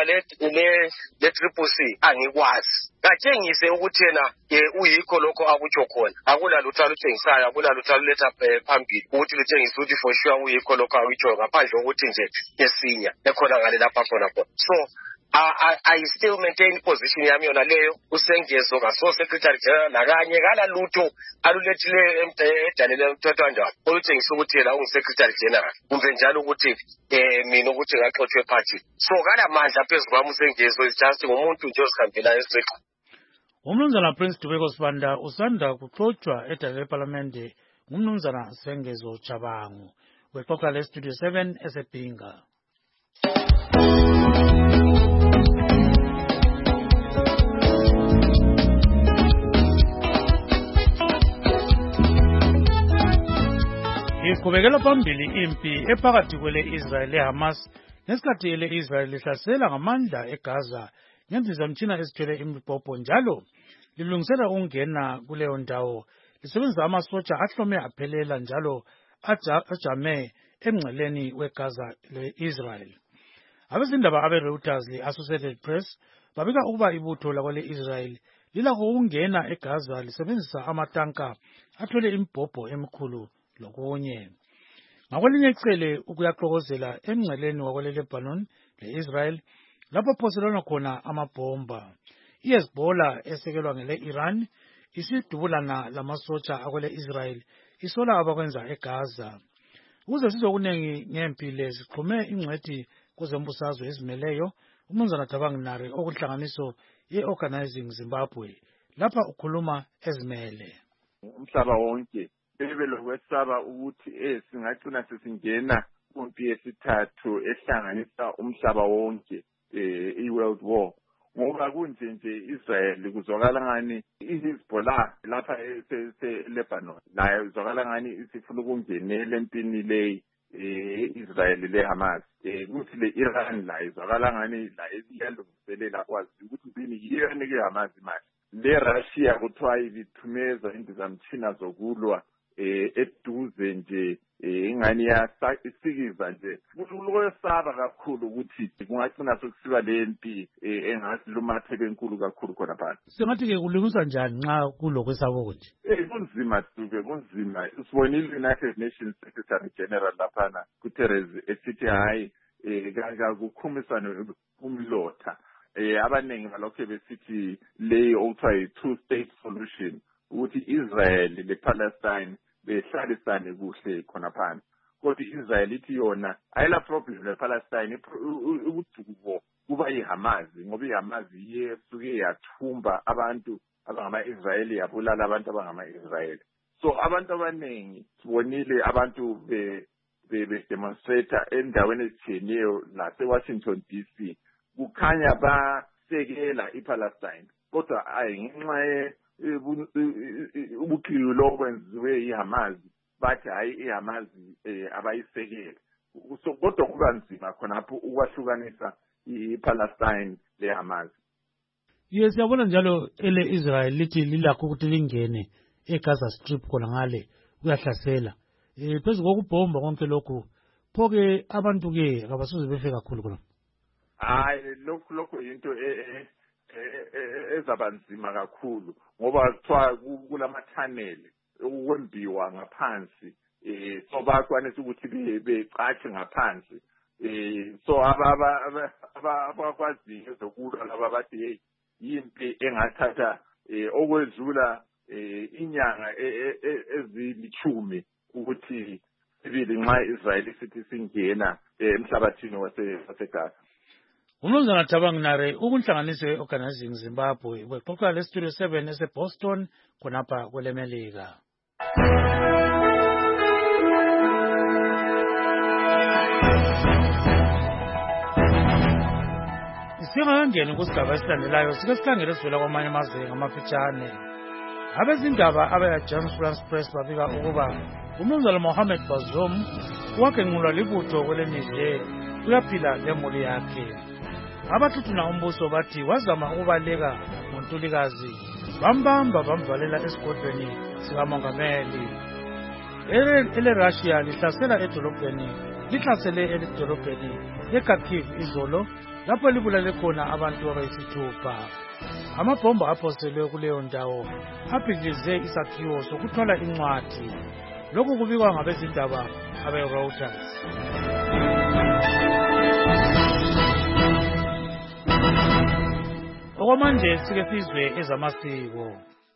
le-Triple C angikwazi katshengise ukuthi yena uyikho lokho akutsho khona akula lutho alutshengisayo akula lutho aluletha phambili ukuthi lutshengise ukuthi for sure uyikho lokho akutsho ngaphandle kokuthi nje esinya ekhona ngale lapha khona khona. So I, I still maintain position yami yona leyo uSengezo kaso secretary general nakanye kala lutho alulethile edalele umthethwandaba olutshengisa ukuthi yena ungu-secretary general kumbe njalo ukuthi eh mina ukuthi ngaxoxwe party so kala mandla phezulu kwami uSengezo is just ngumuntu nje ozihambela esiqha. Umnumzana Prince Dubeko Sibanda usanda kuxoxwa edale leParliamente ngumnumzana Sengezo Chabangu wexoxa le-Studio seven esebhinga. Iqhubekela phambili impi ephakathi kwele-Israel le-Hamas ngesikhathi ele-Israel lihlasela ngamandla eGaza ngendizamtshina ezithwele imibhobho njalo lilungisela ukungena kuleyo ndawo lisebenzisa amasotsha ahlome aphelela njalo ajame emngceleni weGaza le-Israel. Abezindaba abe-Reuters le-Associated Press babika ukuba ibutho lakwele-Israel lilakho ukungena eGaza lisebenzisa amatanka athwele imibhobho emikhulu lokunye. Ngakwelinye icele ukuyaxokozela emngceleni wakwele-Lebanon le-Israel lapho phoselwana khona amabhomba. I-Hezbollah esekelwa ngele-Iran isidubulana lamasotsha akwele-Israel isola abakwenza eGaza. Ukuze sizokunengi ngempi lezi sixhume ingcwethi kwezembusazwe ezimeleyo uMnumzana Thabang Nare okuhlanganiso ye-Organizing Zimbabwe lapha ukhuluma ezimele. Umhlaba wonke bebe lokwesaba ukuthi eh singacina sesingena kumpi yesithathu ehlanganisa umhlaba wonke eh i-World War. Ngoba kunje nje Israel kuzwakala ngani iHezbollah lapha eLebanon nayo kuzwakala ngani isifuna ukungenela empini le Israel leHamas ukuthi le Iran la izwakala ngani la iyalungiselela kwazi ukuthi bini yiyo enike Hamas imali. Le Russia kuthiwa ibithumeza indizamtshina zokulwa eduze nje ingani yasikiza nje kulokesaba kakhulu ukuthi kungagcina sokusiba lempi engasilumathe benkulu kakhulu khona phansi. Sengathi ke kulungisa njani nxa kulokwesaba ukuthi eh kunzima sube kunzima sibonile United Nations Secretary General laphana kuTherese esithi hayi kanga kukhumisana umlotha eh abaningi balokho besithi leyo okuthiwa two state solution ukuthi Israel lePalestine behlalisane kuhle khona phansi. Kodwa iIsrael ithi yona ayila problem lePalestine ubudubo kuba iHamas ngoba iHamas iye suke yathumba abantu abangama-Israeli yabulala abantu abangama-Israeli. So abantu abaningi sibonile abantu be be demonstrate endaweni ezitshiyeneyo lase-Washington D C kukhanya basekela iPalestine kodwa ayi ngenxa ubukhiyo lokwenziwe iHamas bathi hayi iHamas abayisekeli so kodwa kuba nzima khonapho ukwahlukanisa iPalestine leHamas. Yes, siyabona njalo ele Israel lithi lilakho ukuthi lingene eGaza Strip khona ngale kuyahlasela eh phezu kokubhomba konke lokhu phoke abantu ke abasuze befe kakhulu khona. Hayi lokho lokho into ezabanzima kakhulu ngoba kuthiwa kulama-tunnel ukwembiwa ngaphansi eh so bakwanisa ukuthi becatshe ngaphansi eh so abakwaziyo zokulwa laba bathi hey yimpi engathatha okwedlula inyanga ezilithumi ukuthi sibili nxa Israel sithi singena emhlabathini waseGaza. Umnumzana Thabang Nare ukunhlanganiso ye-Organizing Zimbabwe wexoxa le-Studio seven ese-Boston khonapha kwelemelika. Singakangeni kusigaba esilandelayo sike sikhangele sivela kwamanye amazwe ngamafitshane. Abezindaba abe-Agence France Press babika ukuba uMnumzana Mohamed Bazoum wagenqulwa libutho kweleNiger uyaphila lemuli yakhe. Abathuthuna umbuso bathi wazama ukubaleka ngontulikazi bambamba bamvalela esigodlweni sikamongameli. Ele Russia lihlasela edolobheni lihlasele edolobheni eKharkiv izolo lapho libulale khona abantu abayisithupha. Amabhomba aphoselwe kuleyo ndawo aphikize isakhiwo sokuthwala incwadi. Lokhu kubikwa ngabezindaba abe-Reuters. Okwamanje sike sizwe ezamasiko.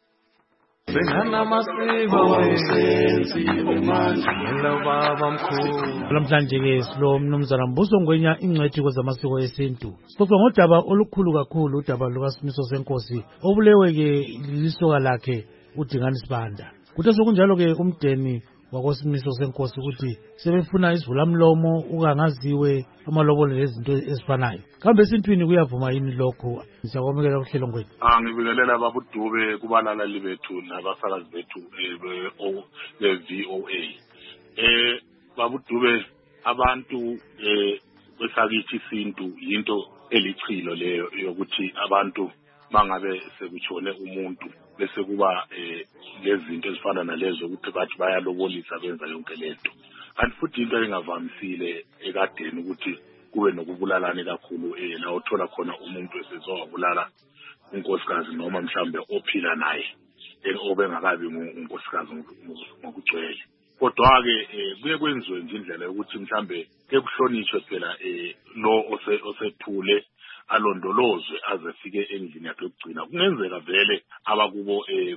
Namhlanje ke silo Mnumzana Mbuso Ngwenya ingcwethi kwezamasiko esintu. Sixoxa ngodaba olukhulu kakhulu udaba lukaSimiso Senkosi obulewe ke lisoka lakhe uDingani Sibanda. Kuthe sokunjalo ke umdeni wakoSimiso Senkosi ukuthi sebefuna isivulamlomo ukangaziwe amalobolo lezinto ezifanayo. Kambe esintwini kuyavuma yini lokho? Siyakwamukela kuhlelo ngwethu. Ah ngibikelela babudube kubalalali bethu nabasakazi bethu be-V O A. Eh babudube abantu eh besakithi isintu into elichilo leyo yokuthi abantu mangabe sekutshone umuntu bese kuba eh lezinto ezifana nalezo ukuthi bathi bayalobolisa benza yonke lento. Kanti futhi into engavamisile ekadeni ukuthi kube nokubulalana kakhulu eh la uthola khona umuntu esezowabulala unkosikazi noma mhlambe ophila naye obengakabi unkosikazi ngokugcwele. Kodwa ke kuye kwenziwe nje indlela yokuthi mhlambe ekuhlonishwe phela eh lo osethule alondolozwe aze fike endlini yakhe yokugcina. Kungenzeka vele abakubo eh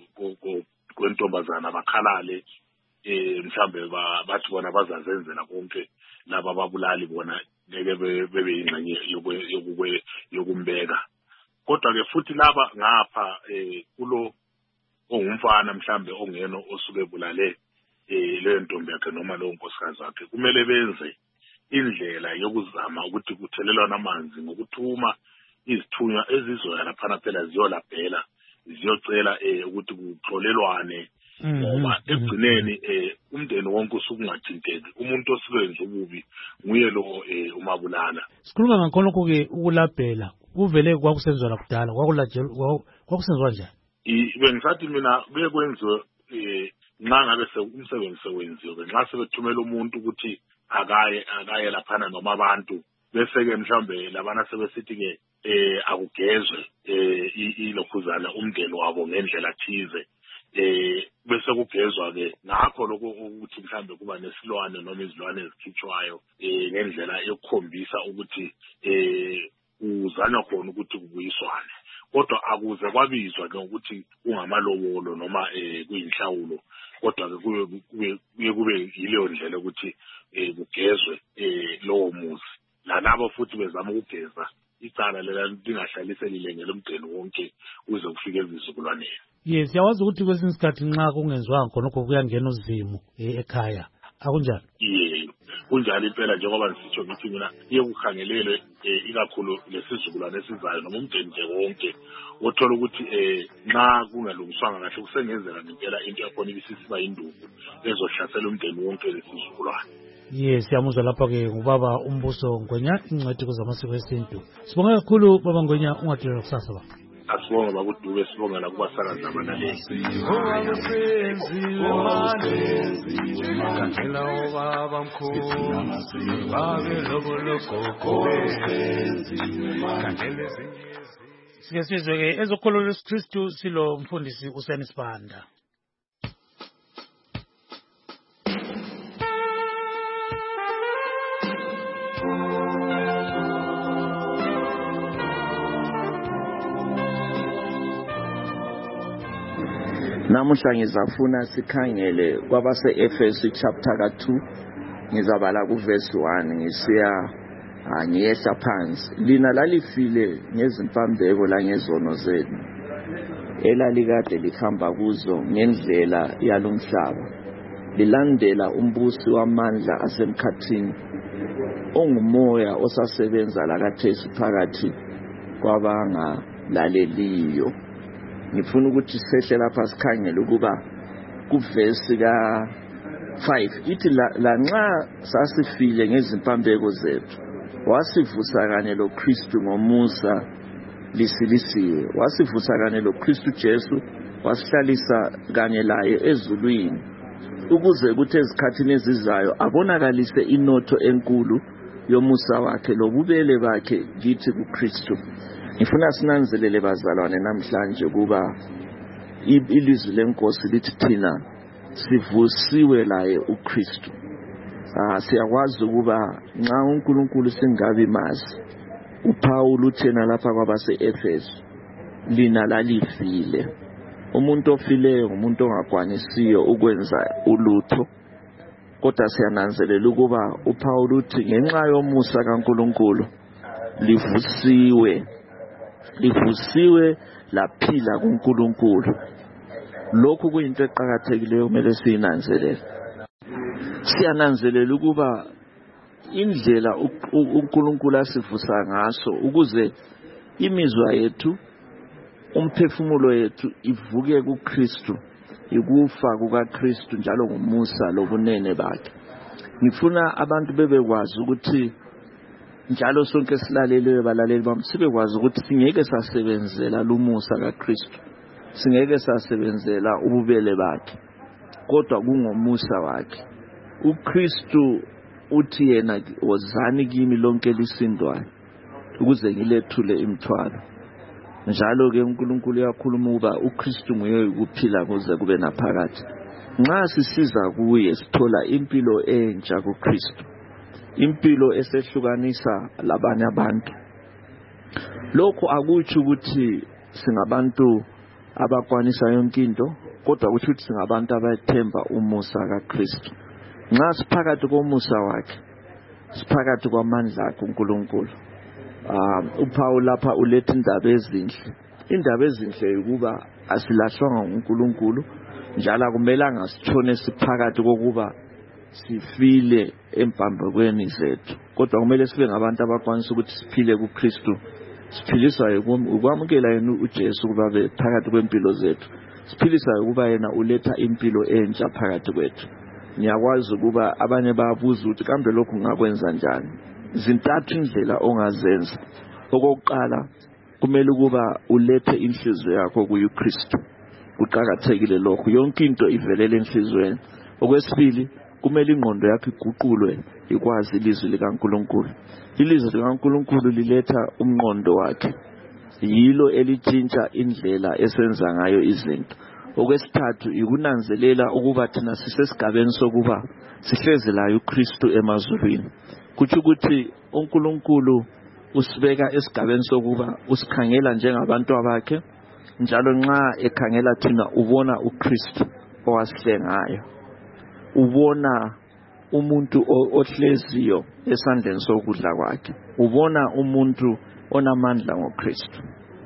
kwentombazana bakhalale eh mhlambe bathi bona bazazenzela konke laba babulali bona ngeke bebe ingxenye yokwe yokumbeka. Kodwa ke futhi laba ngapha eh kulo ongumfana mhlambe ongeno osuke bulale eh le ntombi yakhe noma lo nkosikazi wakhe kumele benze indlela yokuzama ukuthi kuthelelwana amanzi ngokuthuma izithunywa ezizoya lapha phela ziyolabhela ziyocela eh ukuthi kuxolelwane ngoba ekugcineni eh umndeni wonke usukungathinteki umuntu osikwenza ububi nguye lo eh umabulala. Sikhuluma ngakhona ke ukulabhela kuvele kwakusenziwa lakudala kwakulajelwa kwakusenziwa njani? Bengisathi mina kuye kwenziwe eh nxa ngabe umsebenzi sewenziwe nxa sebethumela umuntu ukuthi akaye akaye laphana noma abantu bese ke mhlambe labana sebesithi ke eh akugezwe eh ilokhuzana umndeni wabo ngendlela thize eh bese kugezwa ke ngakho lokho ukuthi mhlambe kuba nesilwane noma izilwane ezikhitshwayo eh ngendlela yokukhombisa ukuthi eh uzanywa khona ukuthi kubuyiswane. Kodwa akuze kwabizwa ke ukuthi ungamalobolo noma eh kuyinhlawulo kodwa ke kube kube kube yileyo ndlela ukuthi eh kugezwe eh lowo muzi lalabo futhi bezama ukugeza icala lela lingahlaliselile ngelomgceni wonke uze kufike izizukulwaneni. Yes, yawazi ukuthi kwesinye isikhathi nxa kungenzwanga khona lokho kuyangena uzimo ekhaya akunjalo. Yeah, kunjalo impela njengoba ngisitsho ngithi mina iye kukhangelelwe ikakhulu lesizukulwane esizayo noma umndeni nje wonke othola ukuthi eh nxa kungalungiswanga kahle kusengenzeka ngempela into yakhona ibisisiba induku ezohlasela umndeni wonke lesizukulwane. Yes, siyamuzwa lapha ke ngubaba uMbuso Ngwenya ingcwethi kuzamasiko esintu. Sibonga kakhulu baba Ngwenya ungathula kusasa ba. Asibonga bakuDube sibonga la kubasakazi abanalezi. Sike sizwe ke ezokholo lesiKristu silo mfundisi uSeni Sibanda. Namuhla ngizafuna sikhangele kwabase Efesu chapter ka two ngizabala ku verse one ngisiya ngiyehla phansi. Lina lalifile ngezimpambeko la ngezono zenu elalikade lihamba kuzo ngendlela yalomhlaba lilandela umbusi wamandla asemkhathini ongumoya osasebenza lakathesi phakathi kwabanga laleliyo. Ngifuna ukuthi sehle lapha sikhangele ukuba kuvesi ka five ithi la nxa sasifile ngezimpambeko zethu wasivusa kanye lo Kristu ngomusa lisilisiwe wasivusa kanye lo Kristu Jesu wasihlalisa kanye laye ezulwini ukuze kuthi ezikhathini ezizayo abonakalise inotho enkulu yomusa wakhe lobubele bakhe kithi kuKristu. Ngifuna sinanzelele bazalwane namhlanje kuba ilizwi lenkosi lithi thina sivusiwe laye uKristu. Ah siyakwazi ukuba nxa uNkulunkulu singabi mazi uPaul uthena lapha kwabase Efesu lina lalifile. Umuntu ofileyo umuntu ongakwanisiyo ukwenza ulutho. Kodwa siyananzelela ukuba uPaul uthi ngenxa yomusa kaNkulunkulu livusiwe livusiwe laphila kuNkulunkulu. Lokhu kuyinto eqhakathekileyo kumele siyinanzelele. Siyananzelela ukuba indlela uNkulunkulu asivusa ngaso ukuze imizwa yethu umphefumulo yethu ivuke kuKristu ikufa kukaKristu njalo ngumusa lobunene bakhe. Ngifuna abantu bebekwazi ukuthi njalo sonke silaleleyo balaleli bami sibekwazi ukuthi singeke sasebenzela lumusa kaKristu, singeke sasebenzela ububele bakhe, kodwa kungomusa wakhe. uKristu uthi yena wozani kimi lonke lisindwayo ukuze ngilethule imithwalo. Njalo ke uNkulunkulu uyakhuluma uba uKristu nguye ukuphila kuze kube naphakade. Nxa sisiza kuye sithola impilo entsha kuKristu, impilo esehlukanisa labanye abantu. Lokho akuthi ukuthi singabantu abakwanisa yonke into, kodwa ukuthi ukuthi singabantu abathemba umusa kaKristu. Nxa siphakathi komusa wakhe, siphakathi kwamandla akhe uNkulunkulu. Um uPaul lapha uletha indaba ezinhle. Indaba ezinhle ukuba asilahlwanga uNkulunkulu, njalo akumelanga sitshone siphakathi kokuba sifile empambekweni zethu, kodwa kumele sibe ngabantu abakwanisa ukuthi siphile kuKristu, siphiliswa ukwamukela yena uJesu kuba phakathi kwempilo zethu, siphiliswa ukuba yena uletha impilo entsha phakathi kwethu. Ngiyakwazi ukuba abanye bayabuza ukuthi kambe lokhu ngakwenza njani. Zintathu indlela ongazenza. Okokuqala, kumele ukuba ulethe inhliziyo yakho kuYesu. Kuqhakathekile lokho, yonke into ivelele enhlizweni. Okwesibili, kumele ingqondo yakho iguqulwe ikwazi ilizwi likaNkulunkulu. Ilizwi likaNkulunkulu liletha umqondo wakhe, yilo elitshintsha indlela esenza ngayo izinto. Okwesithathu, ikunanzelela ukuba thina sisesigabeni sokuba sihlezi laye uKristu emazulwini. Kuthi ukuthi uNkulunkulu usibeka esigabeni sokuba usikhangela njengabantu abakhe, njalo nxa ekhangela thina ubona uKristu owasihlengayo, ubona umuntu ohleziyo esandleni sokudla kwakhe, ubona umuntu onamandla ngoKristu.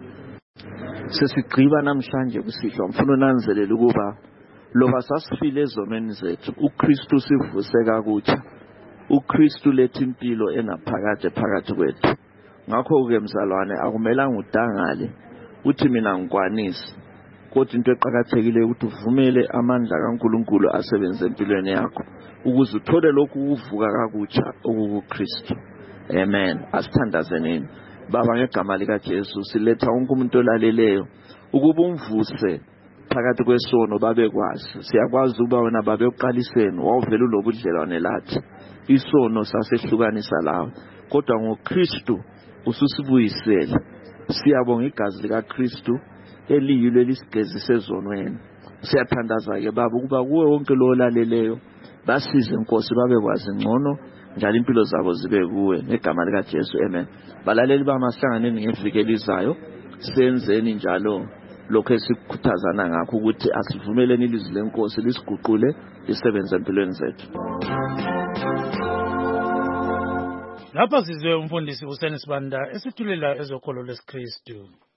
Sesigqiba namhlanje kusihlwa mfuna unanzelela ukuba loba sasifile ezonweni zethu, uKristu sivuse kakutsha. uKristu letha impilo enaphakade phakathi kwethu. Ngakho ke mzalwane, akumelanga udangale uthi mina ngikwanisi, kodwa into eqhakathekile ukuthi uvumele amandla kaNkulunkulu asebenze empilweni yakho ukuze uthole lokhu ukuvuka kakutsha okuKristu. Amen. Asithandazeni. Baba, ngegama likaJesu siletha wonke umuntu olaleleyo ukuba umvuse phakathi kwesono babekwazi. Siyakwazi ukuba wena babe uqaliseni wawuvela ulobudlelwane lathi. Isono sasehlukanisa lawe, kodwa ngoKristu ususibuyisela. Siyabonga igazi likaKristu eliyilo elisigezise ezonweni. Siyathandaza ke baba ukuba kuwe wonke lo olaleleyo basize Nkosi babekwazi ngcono njalo impilo zabo zibe kuwe ngegama likaJesu. Amen. Balaleli bamasihlanganeni ngevikelizayo senzeni njalo lokho esikhuthazana ngakho ukuthi asivumeleni ilizwi leNkosi lisiguqule lisebenze empilweni zethu. Lapha sizwe umfundisi uSeni Sibanda esithulela ezokholo lesiKristu.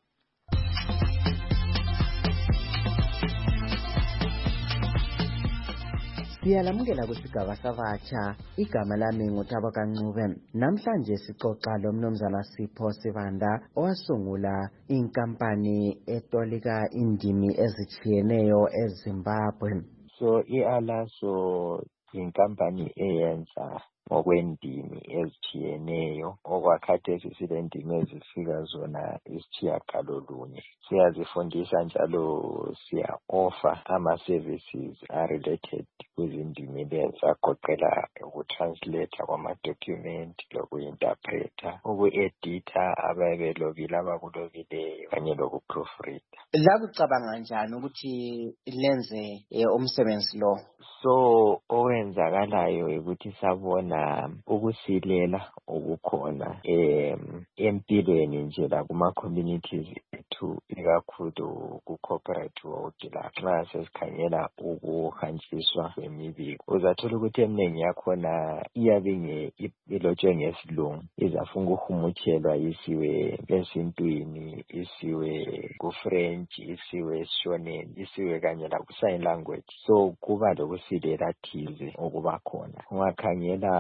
Siyalamukela kusigaba sabatsha. Igama lami nguThabo Kancube. Namhlanje sixoxa lo mnumzana Sipho Sibanda owasungula inkampani etolika indimi ezitshiyeneyo eZimbabwe. So iAlaso inkampani eyenza ngokwendimi ezitshiyeneyo, okwakhathesi silendimi ezifika zona isitshiyagalolunye. Siyazifundisa njalo siya offer ama-services are-related kwizindimi lezi, agoqela ukutranslate kwama-document, loku-interpreta, uku-editha ababelobile abakulobileyo kanye loku-proofreader. Lakucabanga njani ukuthi lenze umsebenzi lo? So owenzakalayo ukuthi sabona ukusilela okukhona em empilweni nje la kuma communities ethu, ikakhulu ku corporate world la nxa sesikhangela ukuhanjiswa kwemibiko. Uzathola ukuthi eminingi yakhona iyabe ilotshwe ngesilungu, izafuna ukuhumutshelwa isiwe esintwini, isiwe ku French, isiwe esishoneni, isiwe kanye la ku sign language. So kuba lokusilela thize okuba khona. Ungakhangela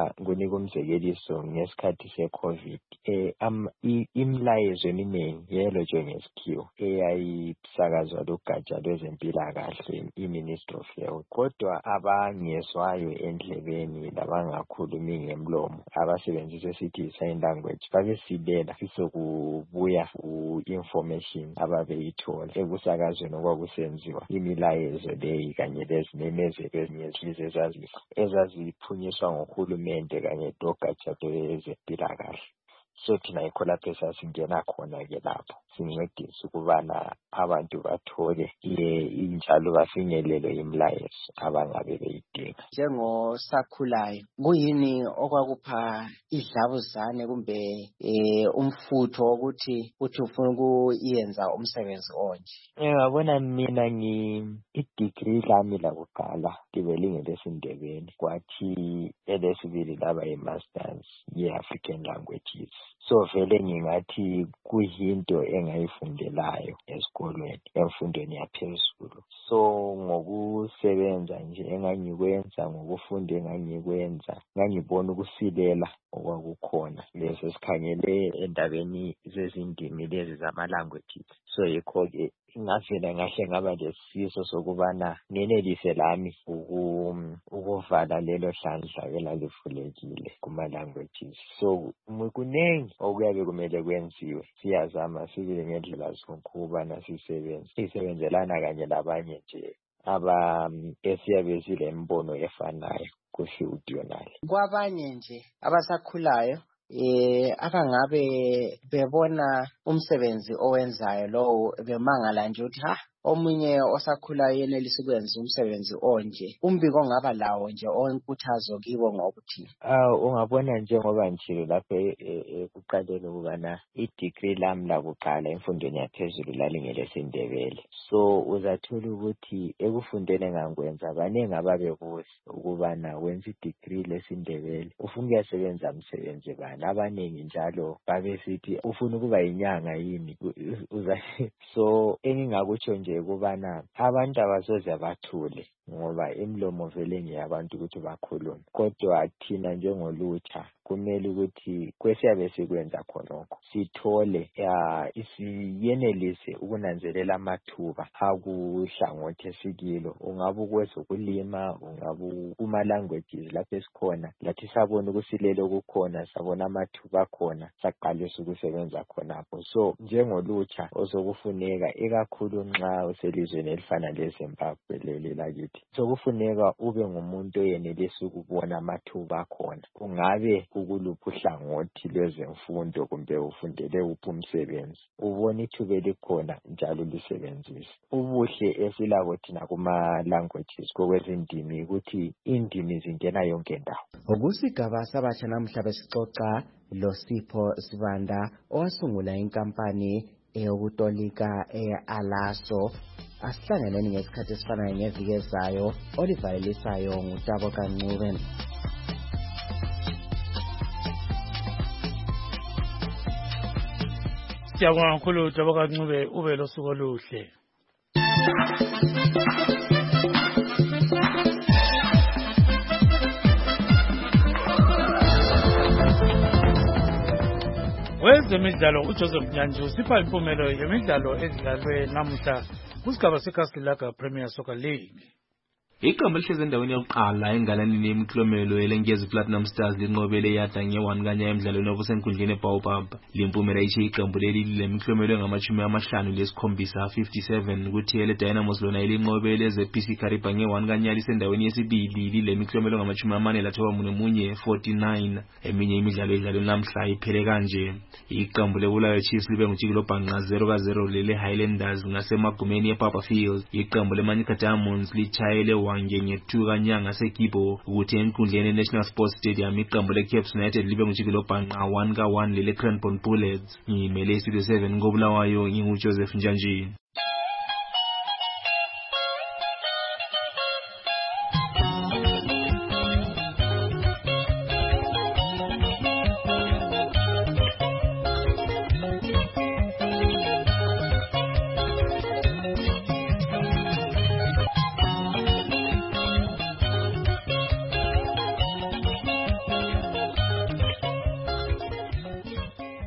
ngunika umzekeliso ngesikhathi se-COVID eh am imlayezo eminingi yelotshwe ngesikhiwo eyayisakazwa lugatsha lwezempilakahle i-Ministry of Health, kodwa abangezwayo endlebeni labangakhulumi ngemlomo abasebenzisa esithi sign language babesilela sisokubuya ku-information ababeyithola ekusakazweni okwakusenziwa imilayezo leyi kanye lezimemezelo ezinye ezaziphunyiswa ngohulumende kanye logatsha lwezempilakahle. So thina yikho lapho esasingena khona-ke lapho sincedisa ukubana abantu bathole injalo bafinyelele imilayezo abangabe beyidinga. Njengosakhulayo kuyini okwakupha idlabuzane kumbe eh umfutho wokuthi uthi ufuna ukuyenza umsebenzi onje? Ngiyabona mina ngi i-degree lami lakuqala libe lingelesindebeni, kwathi elesibili laba i-masters ye-African languages. So vele ngingathi kuyinto engayifundelayo esikolweni emfundweni yaphezulu. So ngokusebenza nje engangikwenza, ngokufunda engangikwenza, ngangibona ukusilela okwakukhona leso sikhangele endabeni zezindimi lezi zama-languages. So yikho-ke ngavela ngahle ngaba lesifiso sokubana ngenelise lami ukuvala lelo hlandla elalivulekile kuma-languages. So kuningi okuyabe kumele kwenziwe, siyazama sibile ngendlela zonke ukubana sisebenze sisebenzelana kanye labanye nje aba esiyabe silembono efanayo ku-field yonale. Kwabanye nje abasakhulayo eh abangabe bebona umsebenzi owenzayo lowo bemangala nje uthi ha omunye osakhulayo yenelisa ukwenza umsebenzi onje, umbiko ongaba lawo nje onkuthazo kibo ngokuthi ah ungabona njengoba njalo lapho ekuqaleni ukubana i-degree lami lakuqala emfundweni yaphezulu lalingelesindebele. So uzathola ukuthi ekufundeni ngangikwenza baningi ababebuza ukubana wenza i-degree lesindebele ufuna ukuyasebenza umsebenzi bani, abaningi njalo babesithi ufuna ukuba inyanga yini. So engingakutsho nje kubana abantu abasoze bathule ngoba imlomo vele ngeyabantu ukuthi bakhulume, kodwa thina njengolutsha kumele ukuthi kwesiyabe sikwenza khonokho sithole isiyenelise ukunanzelela amathuba akuhlangothi esikilo, ungabe ukwezokulima, ungabe kuma-languages lapho esikhona lathi sabona ukusilela okukhona, sabona amathuba akhona, saqalisa ukusebenza khonapho. So njengolutsha osokufuneka ikakhulu nxa uselizweni elifana leZimbabwe leli lakithi, sokufuneka ube ngumuntu oyenelisa ukubona amathuba akhona, ungabe ukuluphi uhlangothi lwezemfundo kumbe ufundele uphi umsebenzi, ubona ithuba elikhona njalo lisebenzise. Ubuhle esilabo thina kuma-languages kokwezindimi ukuthi indimi zingena yonke ndawo. Ukusigaba sabatsha namhla besixoxa loSipho Sibanda owasungula inkampani eyokutolika e-Alaso. Asihlanganeni ngesikhathi esifanayo ngeviki ezayo. Oliver Elisayo ngutabo kaNcube. Siyabonga kakhulu Tabo kaNcube, ube losuku oluhle. Wezemidlalo uJoseph Nyanji usipha impumelo yemidlalo edlalwe namuhla kusigaba seKaskilaka Premier Soccer League. Iqembu elihlezi endaweni yokuqala engalanini yemiklomelo elengezi Platinum Stars linqobele yada nge-one kanye emidlalweni obusenkundleni eBaobab. Limpumela ishe iqembu leli lemiklomelo engamashumi amahlanu lesikhombisa fifty-seven kuthi ele Dynamos lona ilinqobele ze-P C Kariba nge-one kanye lisendaweni yesibili lilemiklomelo engamashumi amane lathoba munye forty-nine. Eminye imidlalo edlalwe namhla iphele kanje. Iqembu leBulawayo Chiefs libe nguJikilo Bhanqa zero ka zero lele Highlanders ngasemagumeni ePapa Field. Iqembu leManyika Diamonds lichayele wange nge-two kanyanga seGibo ukuthi enkundleni eNational Sports Stadium iqembu leCaps United libe nguJikilo Bhanqa one ka one lele Cranbourne Bullets. Ngimele Studio seven ngoBulawayo nginguJoseph Njanji.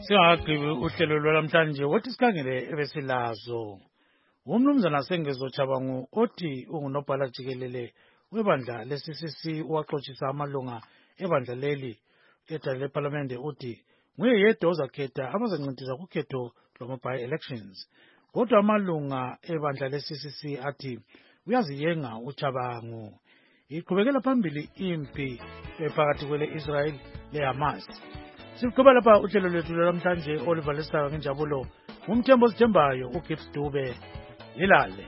Singagqibi uhlelo lwalamhlanje wothi sikhangele ebesilazo. Umnumzana Sengezo Chabangu othi ungunobhala jikelele webandla le-C C C waxoxisa amalunga ebandla leli edala leParlamente uthi nguye yedwa ozakhetha abazancintisa kukhetho lwama-by elections. Kodwa amalunga ebandla le-C C C athi uyaziyenga uChabangu. Iqhubekela phambili impi phakathi kwele-Israel le-Hamas. Siqhubeka lapha uhlelo lwethu lwamhlanje oluvalisayo ngenjabulo umthembo osithembayo uGibbs Dube lilale.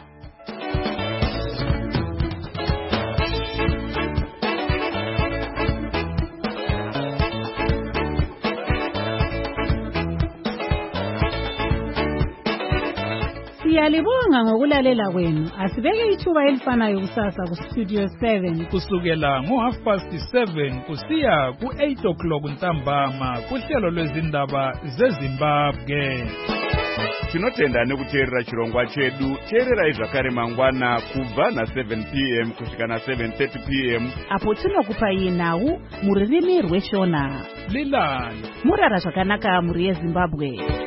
Siyalibonga ngokulalela kwenu. Asibeke ithuba elifanayo kusasa ku Studio seven kusukela ngo half past seven kusiya ku eight o'clock ntambama kuhlelo lwezindaba zeZimbabwe. Tinotenda nekuteerera chirongwa chedu. Teerera zvakare mangwana kubva na seven p m kusvika na seven thirty p m apo tinokupai nhau mururimi rweshona. Lilani murara zvakanaka muri yeZimbabwe.